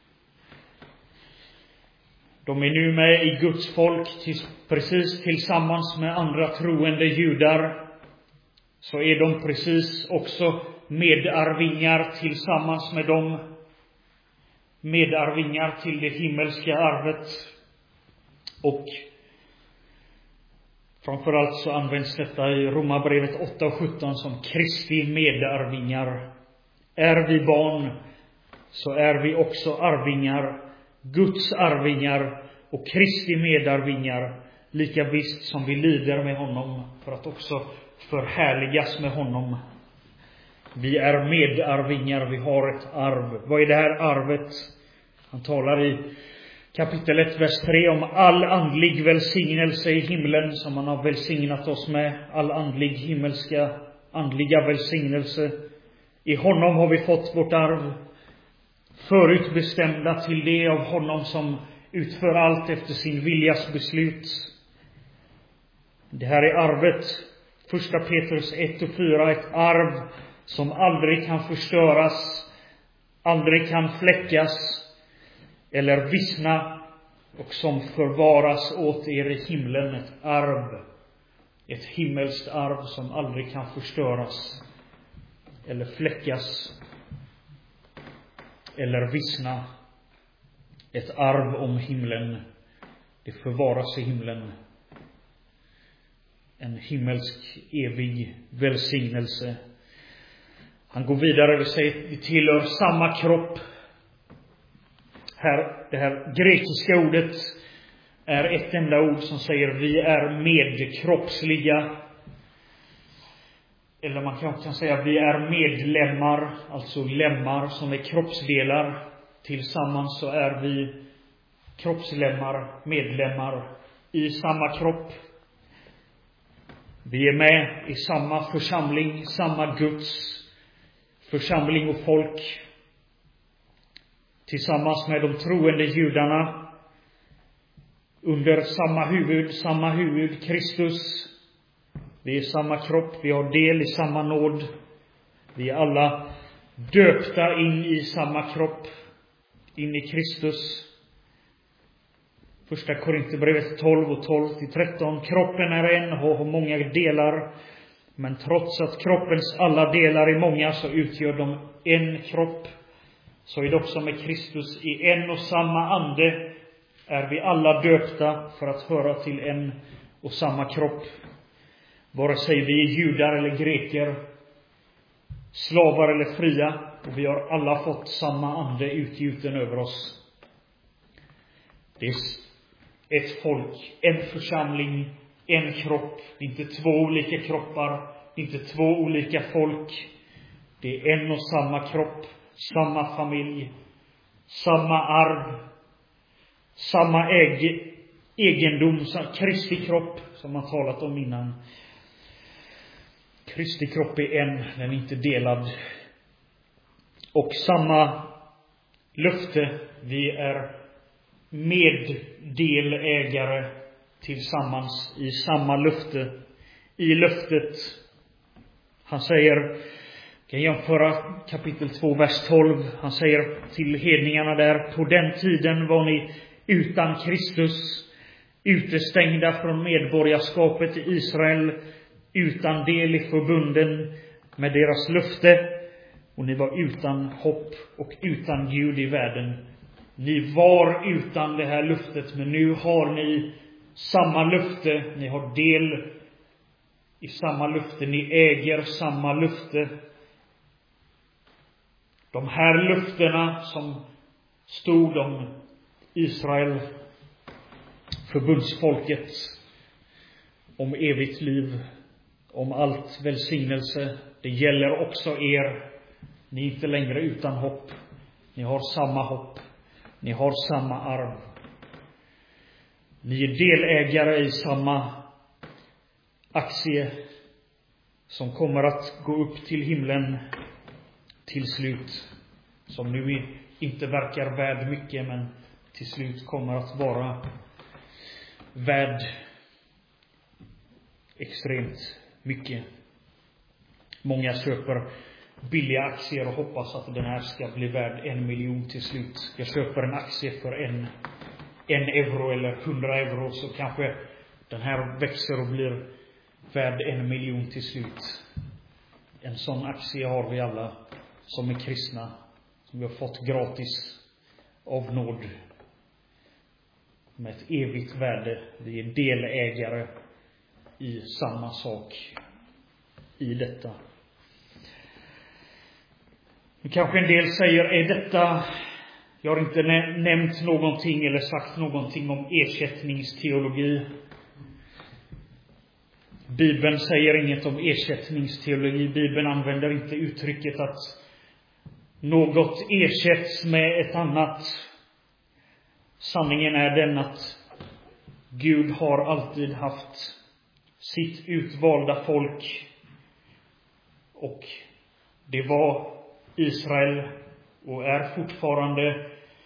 De är nu med i Guds folk, precis tillsammans med andra troende judar. Så är de precis också medarvingar tillsammans med dem. Medarvingar till det himmelska arvet. Och framförallt så används detta i Romarbrevet 8:17 som Kristi medarvingar. Är vi barn så är vi också arvingar, Guds arvingar och Kristi medarvingar, lika visst som vi lider med honom för att också förhärligas med honom. Vi är medarvingar, vi har ett arv. Vad är det här arvet? Han talar i kapitel 1, vers 3 om all andlig välsignelse i himlen som han har välsignat oss med. All andlig andliga välsignelse. I honom har vi fått vårt arv. Förutbestämda till det av honom som utför allt efter sin viljas beslut. Det här är arvet. 1 Petrus 1:4, ett arv som aldrig kan förstöras, aldrig kan fläckas eller vissna, och som förvaras åt er i himlen. Ett arv, ett himmelskt arv som aldrig kan förstöras eller fläckas eller vissna. Ett arv om himlen, det förvaras i himlen. En himmelsk evig välsignelse. Han går vidare och säger att vi tillhör samma kropp. Det här grekiska ordet är ett enda ord som säger vi är medkroppsliga. eller man kanske kan säga att vi är medlemmar, alltså lemmar som är kroppsdelar. Tillsammans så är vi kroppslemmar, medlemmar i samma kropp. Vi är med i samma församling, samma Guds församling och folk. Tillsammans med de troende judarna. Under samma huvud, Kristus. Vi är samma kropp, vi har del i samma nåd. Vi är alla döpta in i samma kropp, in i Kristus. Första Korinthierbrevet 12 och 12-13. Kroppen är en och har många delar. Men trots att kroppens alla delar är många så utgör de en kropp. Så är det också med Kristus. I en och samma ande är vi alla döpta för att höra till en och samma kropp. Vare sig vi är judar eller greker, slavar eller fria. Och vi har alla fått samma ande utgjuten över oss. Det är ett folk, en församling, en kropp. Inte två olika kroppar, inte två olika folk. Det är en och samma kropp, samma familj, samma arv, samma egendom, Kristi kropp som man talat om innan. Kristi kropp är en, den är inte delad. Och samma löfte, vi är meddelägare tillsammans i samma löfte. I löftet, han säger, kan jämföra kapitel 2, vers 12. Han säger till hedningarna där: på den tiden var ni utan Kristus, utestängda från medborgarskapet i Israel, utan del i förbunden med deras löfte, och ni var utan hopp och utan Gud i världen. Ni var utan det här löftet, men nu har ni samma löfte. Ni har del i samma löfte. Ni äger samma löfte. De här löftena som stod om Israel, förbundsfolket, om evigt liv, om allt välsignelse, det gäller också er. Ni är inte längre utan hopp. Ni har samma hopp. Ni har samma arv. Ni är delägare i samma aktie som kommer att gå upp till himlen till slut. Som nu inte verkar värd mycket, men till slut kommer att vara värd extremt mycket. Många köper billiga aktier och hoppas att den här ska bli värd 1 miljon till slut. Jag köper en aktie för en euro eller 100 euro, så kanske den här växer och blir värd 1 miljon till slut. En sån aktie har vi alla som är kristna, som vi har fått gratis av nåd, med ett evigt värde. Vi är delägare i samma sak i detta. Nu kanske en del säger, är detta, jag har inte nämnt någonting eller sagt någonting om ersättningsteologi. Bibeln säger inget om ersättningsteologi. Bibeln använder inte uttrycket att något ersätts med ett annat. Sanningen är den att Gud har alltid haft sitt utvalda folk, och det var Israel och är fortfarande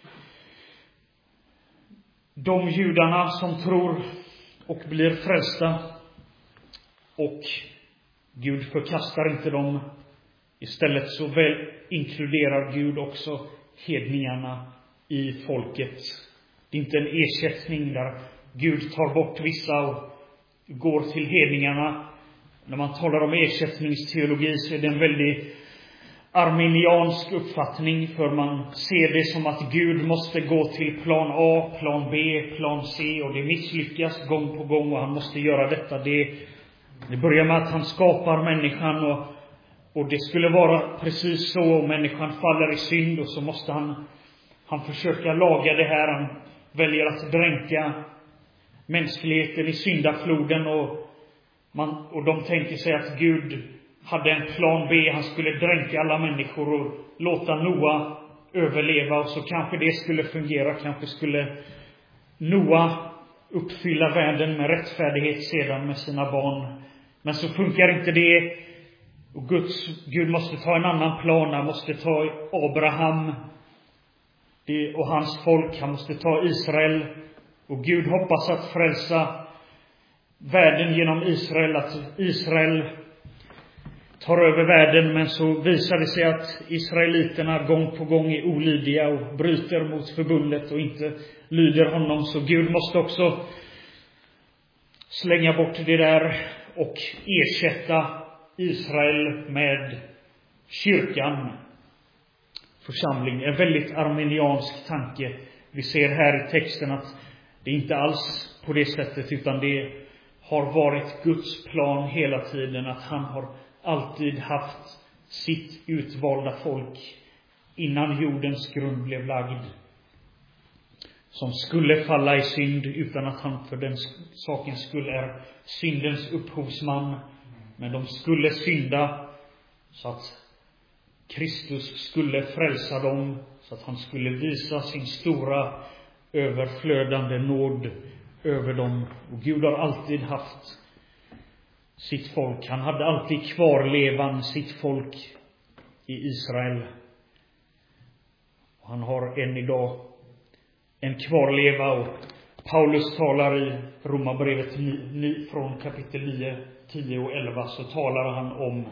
de judarna som tror och blir frälsta, och Gud förkastar inte dem. Istället så väl inkluderar Gud också hedningarna i folket. Det är inte en ersättning där Gud tar bort vissa och går till hedningarna. När man talar om ersättningsteologi så är det en väldigt arminiansk uppfattning, för man ser det som att Gud måste gå till plan A, plan B, plan C, och det misslyckas gång på gång och han måste göra detta. Det börjar med att han skapar människan, och det skulle vara precis så om människan faller i synd, och så måste han försöka laga det här. Han väljer att dränka mänskligheten i syndafloden, och de tänker sig att Gud hade en plan B. Han skulle dränka alla människor och låta Noa överleva. Och så kanske det skulle fungera. Kanske skulle Noa uppfylla världen med rättfärdighet sedan med sina barn. Men så funkar inte det. Och Gud måste ta en annan plan. Han måste ta Abraham och hans folk. Han måste ta Israel. Och Gud hoppas att frälsa världen genom Israel. Att Israel tar över världen. Men så visar det sig att israeliterna gång på gång är olydiga och bryter mot förbundet och inte lyder honom. Så Gud måste också slänga bort det där och ersätta Israel med kyrkan, församling. En väldigt armeniansk tanke. Vi ser här i texten att det inte alls på det sättet, utan det har varit Guds plan hela tiden, att han har alltid haft sitt utvalda folk innan jordens grund blev lagd, som skulle falla i synd utan att han för den sakens skull är syndens upphovsman. Men de skulle synda så att Kristus skulle frälsa dem, så att han skulle visa sin stora överflödande nåd över dem. Och Gud har alltid haft sitt folk. Han hade alltid kvarlevan sitt folk i Israel. Och han har än idag en kvarleva. Och Paulus talar i Romarbrevet från kapitel 9, 10 och 11, så talar han om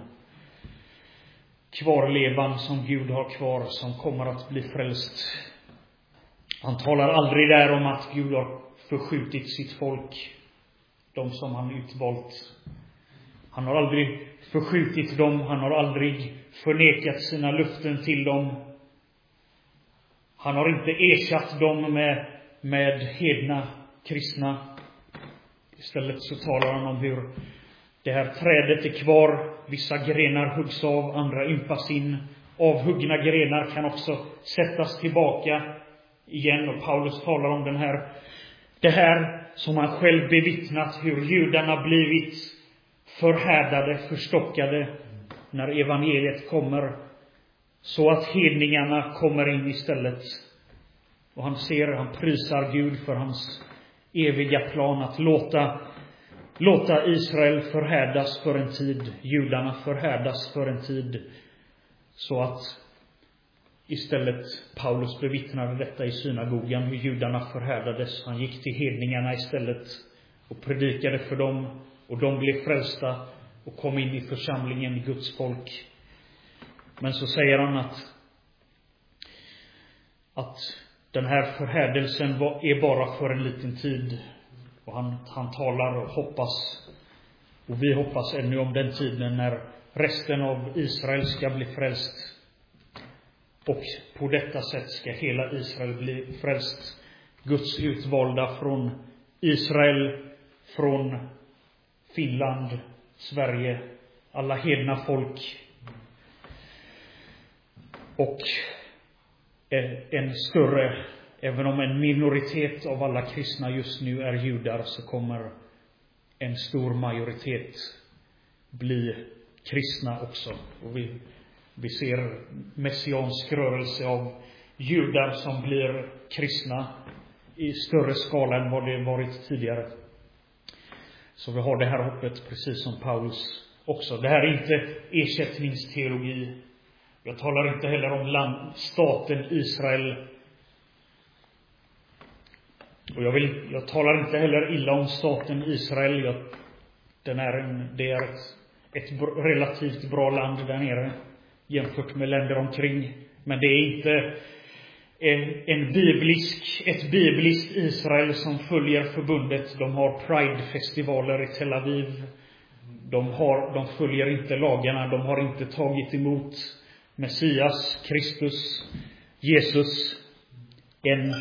kvarlevan som Gud har kvar, som kommer att bli frälst. Han talar aldrig där om att Gud har förskjutit sitt folk, de som han utvalt. Han har aldrig förskjutit dem. Han har aldrig förnekat sina löften till dem. Han har inte ersatt dem med hedna kristna. Istället så talar han om hur det här trädet är kvar. Vissa grenar huggs av, andra ympas in. Avhuggna grenar kan också sättas tillbaka igen. Och Paulus talar om det här som han själv bevittnat, hur judarna blivit förhärdade, förstockade när evangeliet kommer, så att hedningarna kommer in istället. Och han prisar Gud för hans eviga plan att låta Israel förhärdas för en tid, judarna förhärdas för en tid, så att istället Paulus bevittnade detta i synagogan, hur judarna förhärdades. Han gick till hedningarna istället och predikade för dem, och de blev frälsta och kom in i församlingen, Guds folk. Men så säger han att den här förhärdelsen är bara för en liten tid. Och han talar och hoppas, och vi hoppas ännu om den tiden när resten av Israel ska bli frälst. Och på detta sätt ska hela Israel bli frälst. Guds utvalda från Israel, från Finland, Sverige, alla hedna folk. Och en större, även om en minoritet av alla kristna just nu är judar, så kommer en stor majoritet bli kristna också. Och vi ser messiansk rörelse av judar som blir kristna i större skala än vad det varit tidigare. Så vi har det här hoppet, precis som Paulus också. Det här är inte ersättningsteologi. Jag talar inte heller om staten Israel. Och jag talar inte heller illa om staten Israel. Det är ett relativt bra land där nere jämfört med länder omkring. Men det är inte ett bibliskt Israel som följer förbundet. De har Pride-festivaler i Tel Aviv. De följer inte lagarna. De har inte tagit emot Messias, Kristus, Jesus än.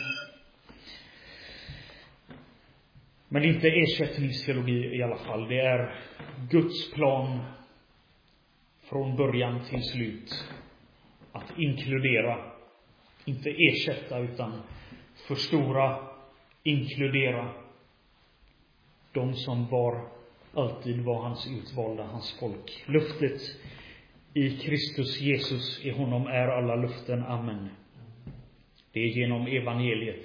Men inte ersättningsteologi i alla fall. Det är Guds plan från början till slut att inkludera, inte ersätta utan förstora, inkludera de som var alltid vara hans utvalda, hans folk. Luftet i Kristus Jesus, i honom är alla luften. Amen. Det är genom evangeliet.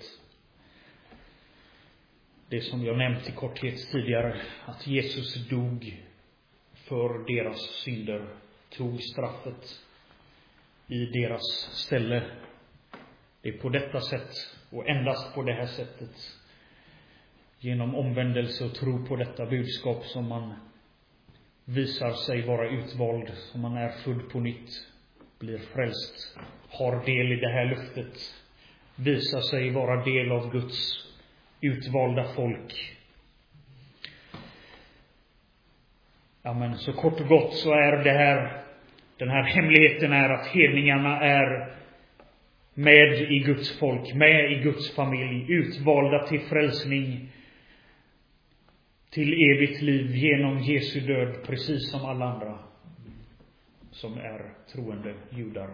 Det som jag nämnt i korthet tidigare, att Jesus dog för deras synder, tog straffet i deras ställe. Det är på detta sätt och endast på det här sättet, genom omvändelse och tro på detta budskap, som man visar sig vara utvald, som man är född på nytt, blir frälst, har del i det här löftet, visar sig vara del av Guds utvalda folk. Amen. Så kort och gott så är den här hemligheten är att hedningarna är med i Guds folk, med i Guds familj, utvalda till frälsning, till evigt liv genom Jesu död, precis som alla andra som är troende judar.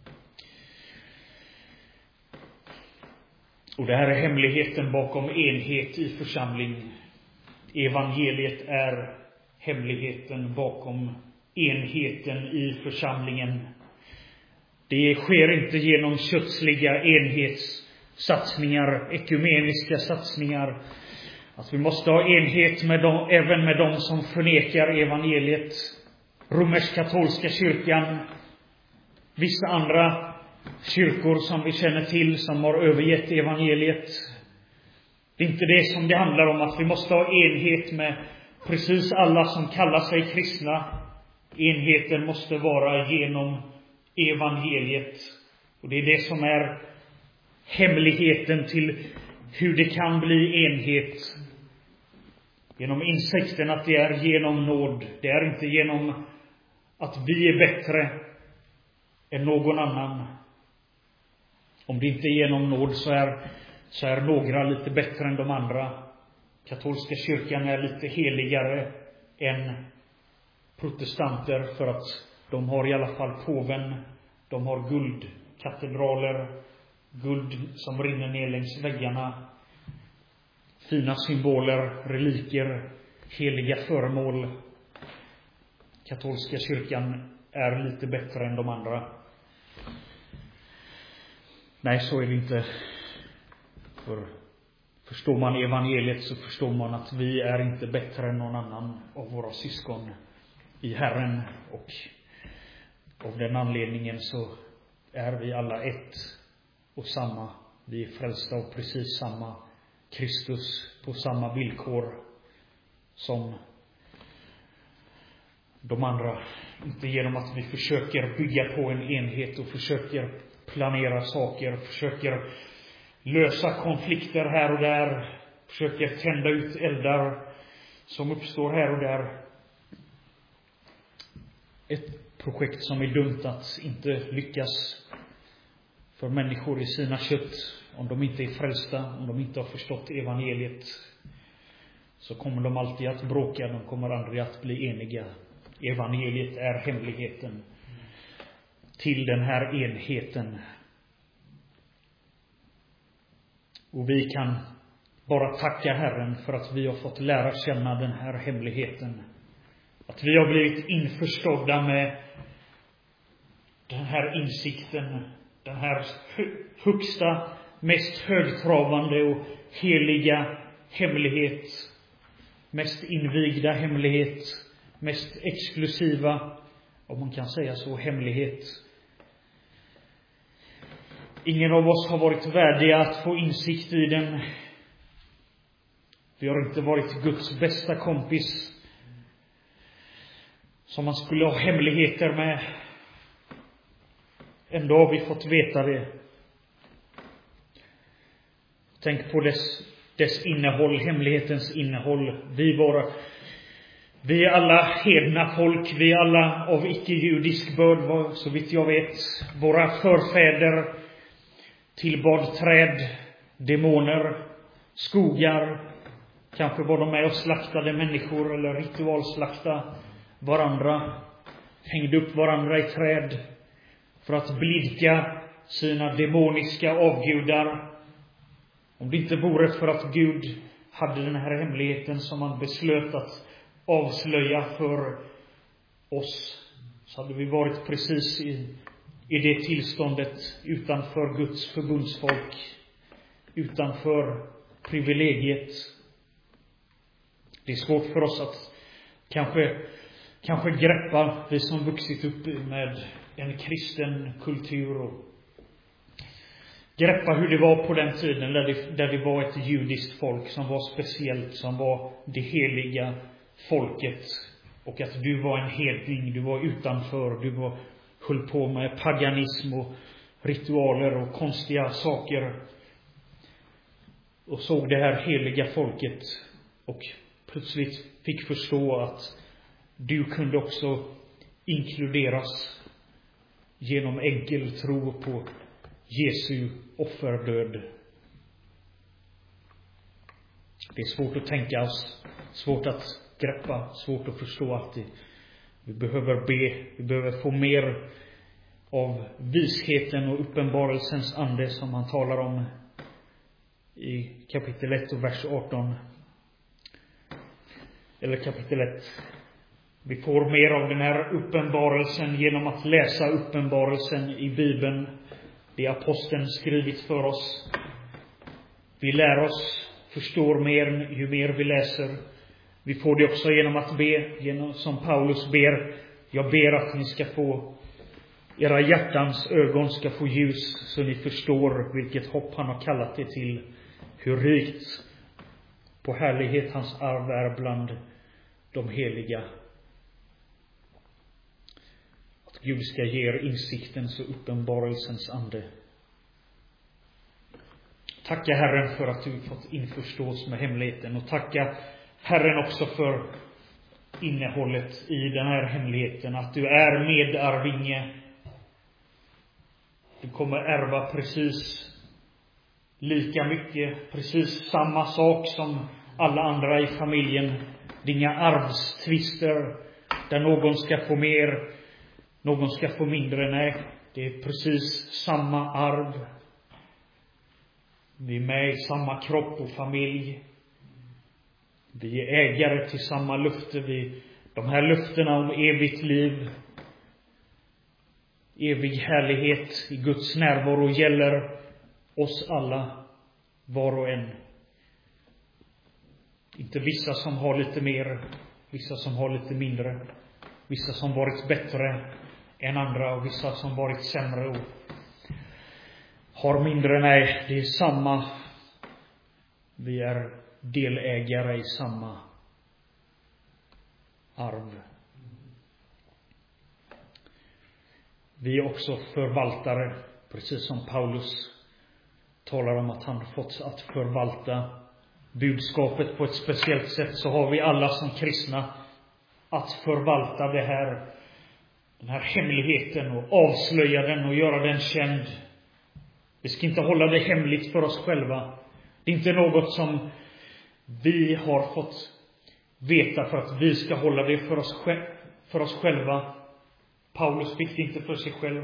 Och det här är hemligheten bakom enhet i församling. Evangeliet är hemligheten bakom enheten i församlingen. Det sker inte genom kötsliga enhetssatsningar, ekumeniska satsningar. Att vi måste ha enhet med dem, även med dem som förnekar evangeliet. Romersk-katolska kyrkan, vissa andra kyrkor som vi känner till som har övergett evangeliet. Det är inte det som det handlar om, att vi måste ha enhet med precis alla som kallar sig kristna. Enheten måste vara genom evangeliet. Och det är det som är hemligheten till hur det kan bli enhet. Genom insikten att det är genom nåd. Det är inte genom att vi är bättre än någon annan. Om det inte är genom nåd så är några lite bättre än de andra. Katolska kyrkan är lite heligare än protestanter, för att de har i alla fall påven. De har guldkatedraler, guld som rinner ner längs väggarna, fina symboler, reliker, heliga föremål. Katolska kyrkan är lite bättre än de andra. Nej, så är det inte. För förstår man evangeliet så förstår man att vi är inte bättre än någon annan av våra syskon i Herren, och av den anledningen så är vi alla ett och samma. Vi är frälsta av precis samma Kristus, på samma villkor som de andra. Inte genom att vi försöker bygga på en enhet och försöker planera saker, försöker lösa konflikter här och där, försöker tända ut eldar som uppstår här och där. Ett projekt som är dumt att inte lyckas, för människor i sina kött, om de inte är frälsta, om de inte har förstått evangeliet, så kommer de alltid att bråka, de kommer aldrig att bli eniga. Evangeliet är hemligheten till den här enheten. Och vi kan bara tacka Herren för att vi har fått lära känna den här hemligheten. Att vi har blivit införstådda med den här insikten, den här högsta, mest högtravande och heliga hemlighet, mest invigda hemlighet, mest exklusiva, om man kan säga så, hemlighet. Ingen av oss har varit värdiga att få insikt i den. Vi har inte varit Guds bästa kompis som man skulle ha hemligheter med. Ändå har vi fått veta det. Tänk på dess innehåll, hemlighetens innehåll. Vi är alla hedna folk, vi är alla av icke-judisk börd, så vitt jag vet. Våra förfäder tillbad träd, demoner, skogar. Kanske var de med och slaktade människor eller ritualslakta varandra. Hängde upp varandra i träd för att blidka sina demoniska avgudar. Om det inte vore för att Gud hade den här hemligheten som man beslöt att avslöja för oss, så hade vi varit precis i det tillståndet utanför Guds förbundsfolk, utanför privilegiet. Det är svårt för oss att kanske greppa, vi som vuxit upp med en kristen kultur, och greppa hur det var på den tiden där det var ett judiskt folk som var speciellt, som var det heliga folket, och att du var en hedning, du var utanför, du höll på med paganism och ritualer och konstiga saker, och såg det här heliga folket och plötsligt fick förstå att du kunde också inkluderas genom enkel tro på Jesu offerdöd. Det är svårt att tänka oss, svårt att greppa, svårt att förstå alltid. Vi behöver be, vi behöver få mer av visheten och uppenbarelsens ande som han talar om i kapitel 1 och vers 18. Eller kapitel 1. Vi får mer av den här uppenbarelsen genom att läsa uppenbarelsen i Bibeln. Det aposteln skrivit för oss. Vi lär oss, förstår mer ju mer vi läser. Vi får det också genom att be, som Paulus ber. Jag ber att ni ska få, era hjärtans ögon ska få ljus, så ni förstår vilket hopp han har kallat er till. Hur rikt på härlighet hans arv är bland de heliga. Att Gud ska ge er insiktens och uppenbarelsens ande. Tacka Herren för att du fått införstås med hemligheten, och tacka Herren också för innehållet i den här hemligheten, att du är medarvinge. Du kommer ärva precis lika mycket, precis samma sak som alla andra i familjen. Det är inga arvstvister där någon ska få mer, någon ska få mindre. Nej, det är precis samma arv. Vi är med i samma kropp och familj. Vi är ägare till samma löfte. De här löftena om evigt liv, evig härlighet i Guds närvaro gäller oss alla, var och en. Inte vissa som har lite mer, vissa som har lite mindre, vissa som varit bättre än andra och vissa som varit sämre och har mindre. Nej, det är samma. Vi är delägare i samma arv. Vi är också förvaltare, precis som Paulus talar om att han fått att förvalta budskapet på ett speciellt sätt. Så har vi alla som kristna att förvalta den här hemligheten och avslöja den och göra den känd. Vi ska inte hålla det hemligt för oss själva. Det är inte något som vi har fått veta för att vi ska hålla det för oss själva. Paulus fick det inte för sig själv.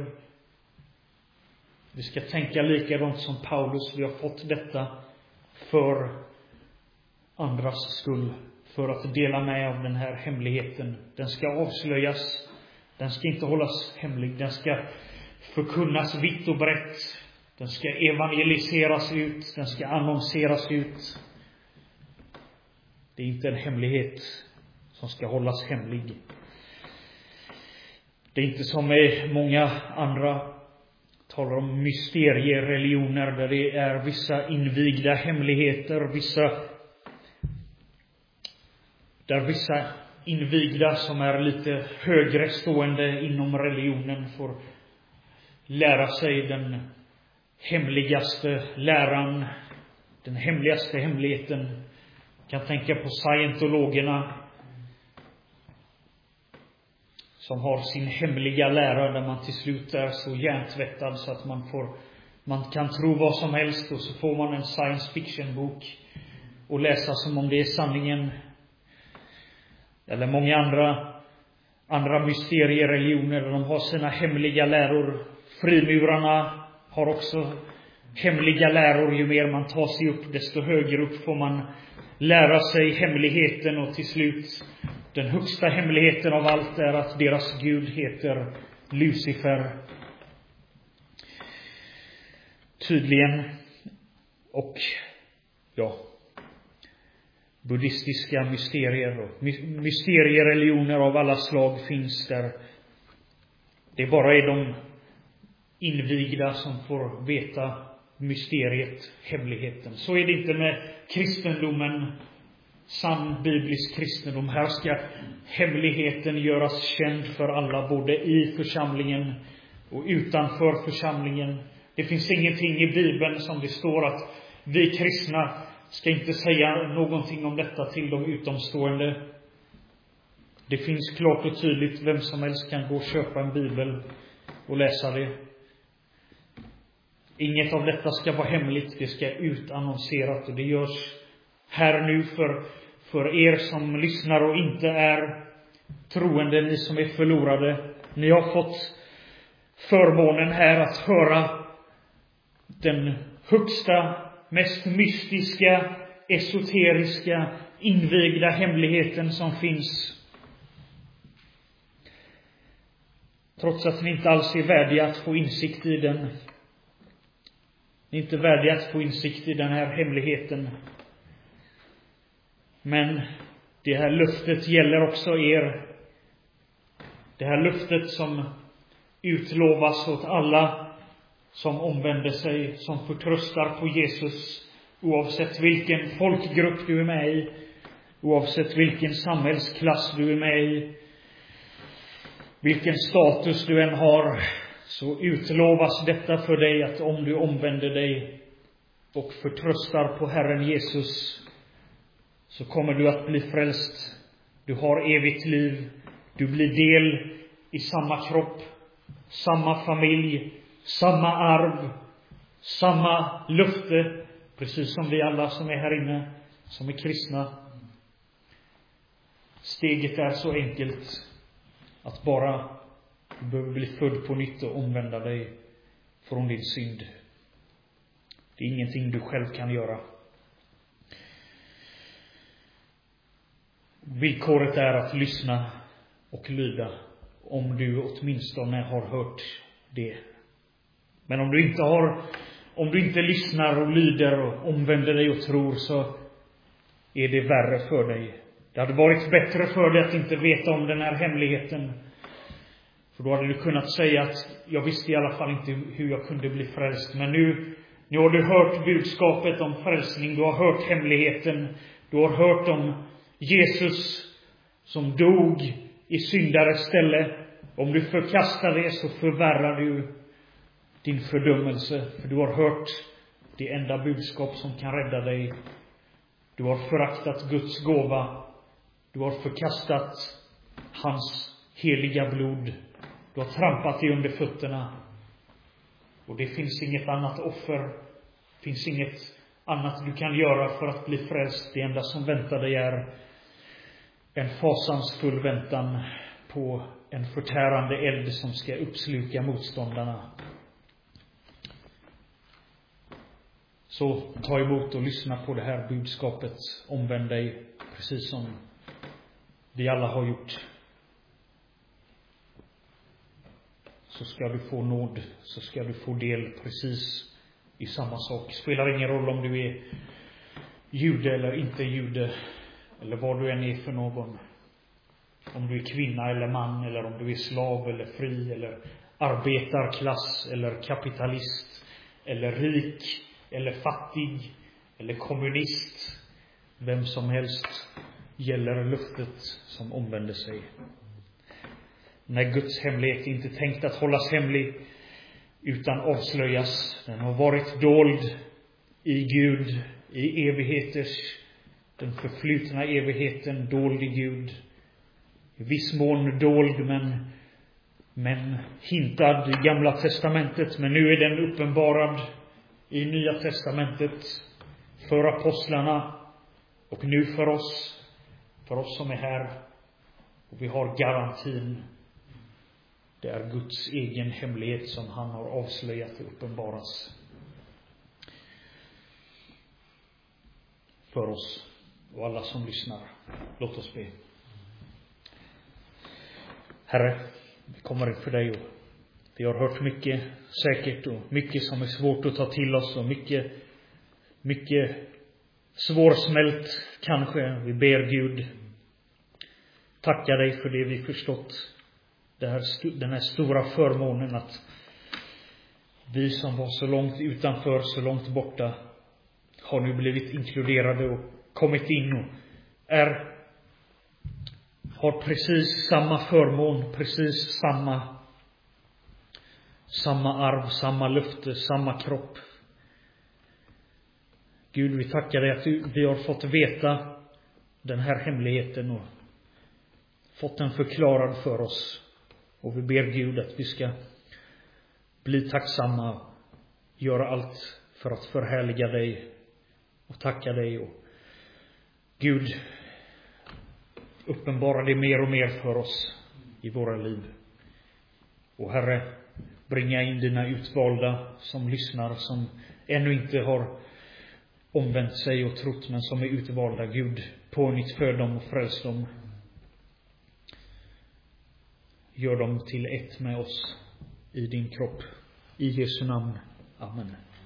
Vi ska tänka likadant som Paulus. Vi har fått detta för andras skull, för att dela med av den här hemligheten. Den ska avslöjas. Den ska inte hållas hemlig. Den ska förkunnas vitt och brett. Den ska evangeliseras ut. Den ska annonseras ut. Det är inte en hemlighet som ska hållas hemlig. Det är inte som med många andra talar om mysteriereligioner, där det är vissa invigda hemligheter, där vissa invigda som är lite högre stående inom religionen får lära sig den hemligaste läran, den hemligaste hemligheten. Jag kan tänka på scientologerna som har sin hemliga lära, där man till slut är så hjärntvättad så att man kan tro vad som helst, och så får man en science fiction bok och läsa som om det är sanningen. Eller många andra mysteriereligioner, där de har sina hemliga läror. Frimurarna har också hemliga läror. Ju mer man tar sig upp, desto högre upp får man lära sig hemligheten, och till slut Den högsta hemligheten av allt är att deras Gud heter Lucifer. Tydligen. Och buddhistiska mysterier och mysteriereligioner av alla slag finns där. Det bara är de invigda som får veta mysteriet, hemligheten. Så är det inte med kristendomen, sann biblisk kristendom. Här ska hemligheten göras känd för alla, både i församlingen och utanför församlingen. Det finns ingenting i Bibeln som det står att vi kristna ska inte säga någonting om detta till de utomstående. Det finns klart och tydligt, vem som helst kan gå och köpa en bibel och läsa det. Inget av detta ska vara hemligt, det ska utannonserat, och det görs här nu för er som lyssnar och inte är troende, ni som är förlorade. Ni har fått förmånen här att höra den högsta, mest mystiska, esoteriska, invigda hemligheten som finns. Trots att ni inte alls är värdiga att få insikt i den. Ni är inte värdiga att få insikt i den här hemligheten. Men det här löftet gäller också er. Det här löftet som utlovas åt alla som omvänder sig, som förtröstar på Jesus, oavsett vilken folkgrupp du är med i, oavsett vilken samhällsklass du är med i, vilken status du än har, så utlovas detta för dig, att om du omvänder dig och förtröstar på Herren Jesus, så kommer du att bli frälst. Du har evigt liv. Du blir del i samma kropp, samma familj, samma arv, samma löfte, precis som vi alla som är här inne, som är kristna. Steget är så enkelt, att bara du behöver bli född på nytt och omvända dig från din synd. Det är ingenting du själv kan göra. Villkoret är att lyssna och lyda, om du åtminstone har hört det. Men om du inte lyssnar och lyder och omvänder dig och tror, så är det värre för dig. Det hade varit bättre för dig att inte veta om den här hemligheten. För då hade du kunnat säga att jag visste i alla fall inte hur jag kunde bli frälst. Men nu har du hört budskapet om frälsning. Du har hört hemligheten. Du har hört om Jesus som dog i syndares ställe. Om du förkastar det, så förvärrar du din fördömelse. För du har hört det enda budskap som kan rädda dig. Du har föraktat Guds gåva. Du har förkastat hans heliga blod. Du har trampat dig under fötterna. Och det finns inget annat offer. Det finns inget annat du kan göra för att bli frälst. Det enda som väntar dig är en fasansfull väntan på en förtärande eld som ska uppsluka motståndarna. Så ta emot och lyssna på det här budskapet. Omvänd dig, precis som vi alla har gjort. Så ska du få nåd, så ska du få del precis i samma sak. Spelar ingen roll om du är jude eller inte jude, eller vad du än är för någon. Om du är kvinna eller man, eller om du är slav eller fri, eller arbetarklass eller kapitalist, eller rik eller fattig, eller kommunist. Vem som helst gäller löftet som omvänder sig. När Guds hemlighet inte tänkt att hållas hemlig, utan avslöjas. Den har varit dold i Gud i evigheters, den förflutna evigheten, dold i Gud. I viss mån dold, men hintad i Gamla testamentet. Men nu är den uppenbarad i Nya testamentet för apostlarna och nu för oss som är här. Och vi har garantin. Det är Guds egen hemlighet som han har avslöjat och uppenbaras för oss och alla som lyssnar. Låt oss be. Herre, vi kommer inför dig och vi har hört mycket säkert och mycket som är svårt att ta till oss och mycket svårsmält kanske. Vi ber Gud, tacka dig för det vi förstått. Den här stora förmånen att vi som var så långt utanför, så långt borta, har nu blivit inkluderade och kommit in och har precis samma förmån, precis samma arv, samma löfte, samma kropp. Gud, vi tackar dig att vi har fått veta den här hemligheten och fått den förklarad för oss. Och vi ber Gud att vi ska bli tacksamma och göra allt för att förhärliga dig och tacka dig. Och Gud, uppenbara det mer och mer för oss i våra liv. Och Herre, bringa in dina utvalda som lyssnar, som ännu inte har omvänt sig och trott, men som är utvalda. Gud, på nytt för dem och fräls dem. Gör dem till ett med oss i din kropp. I Jesu namn. Amen.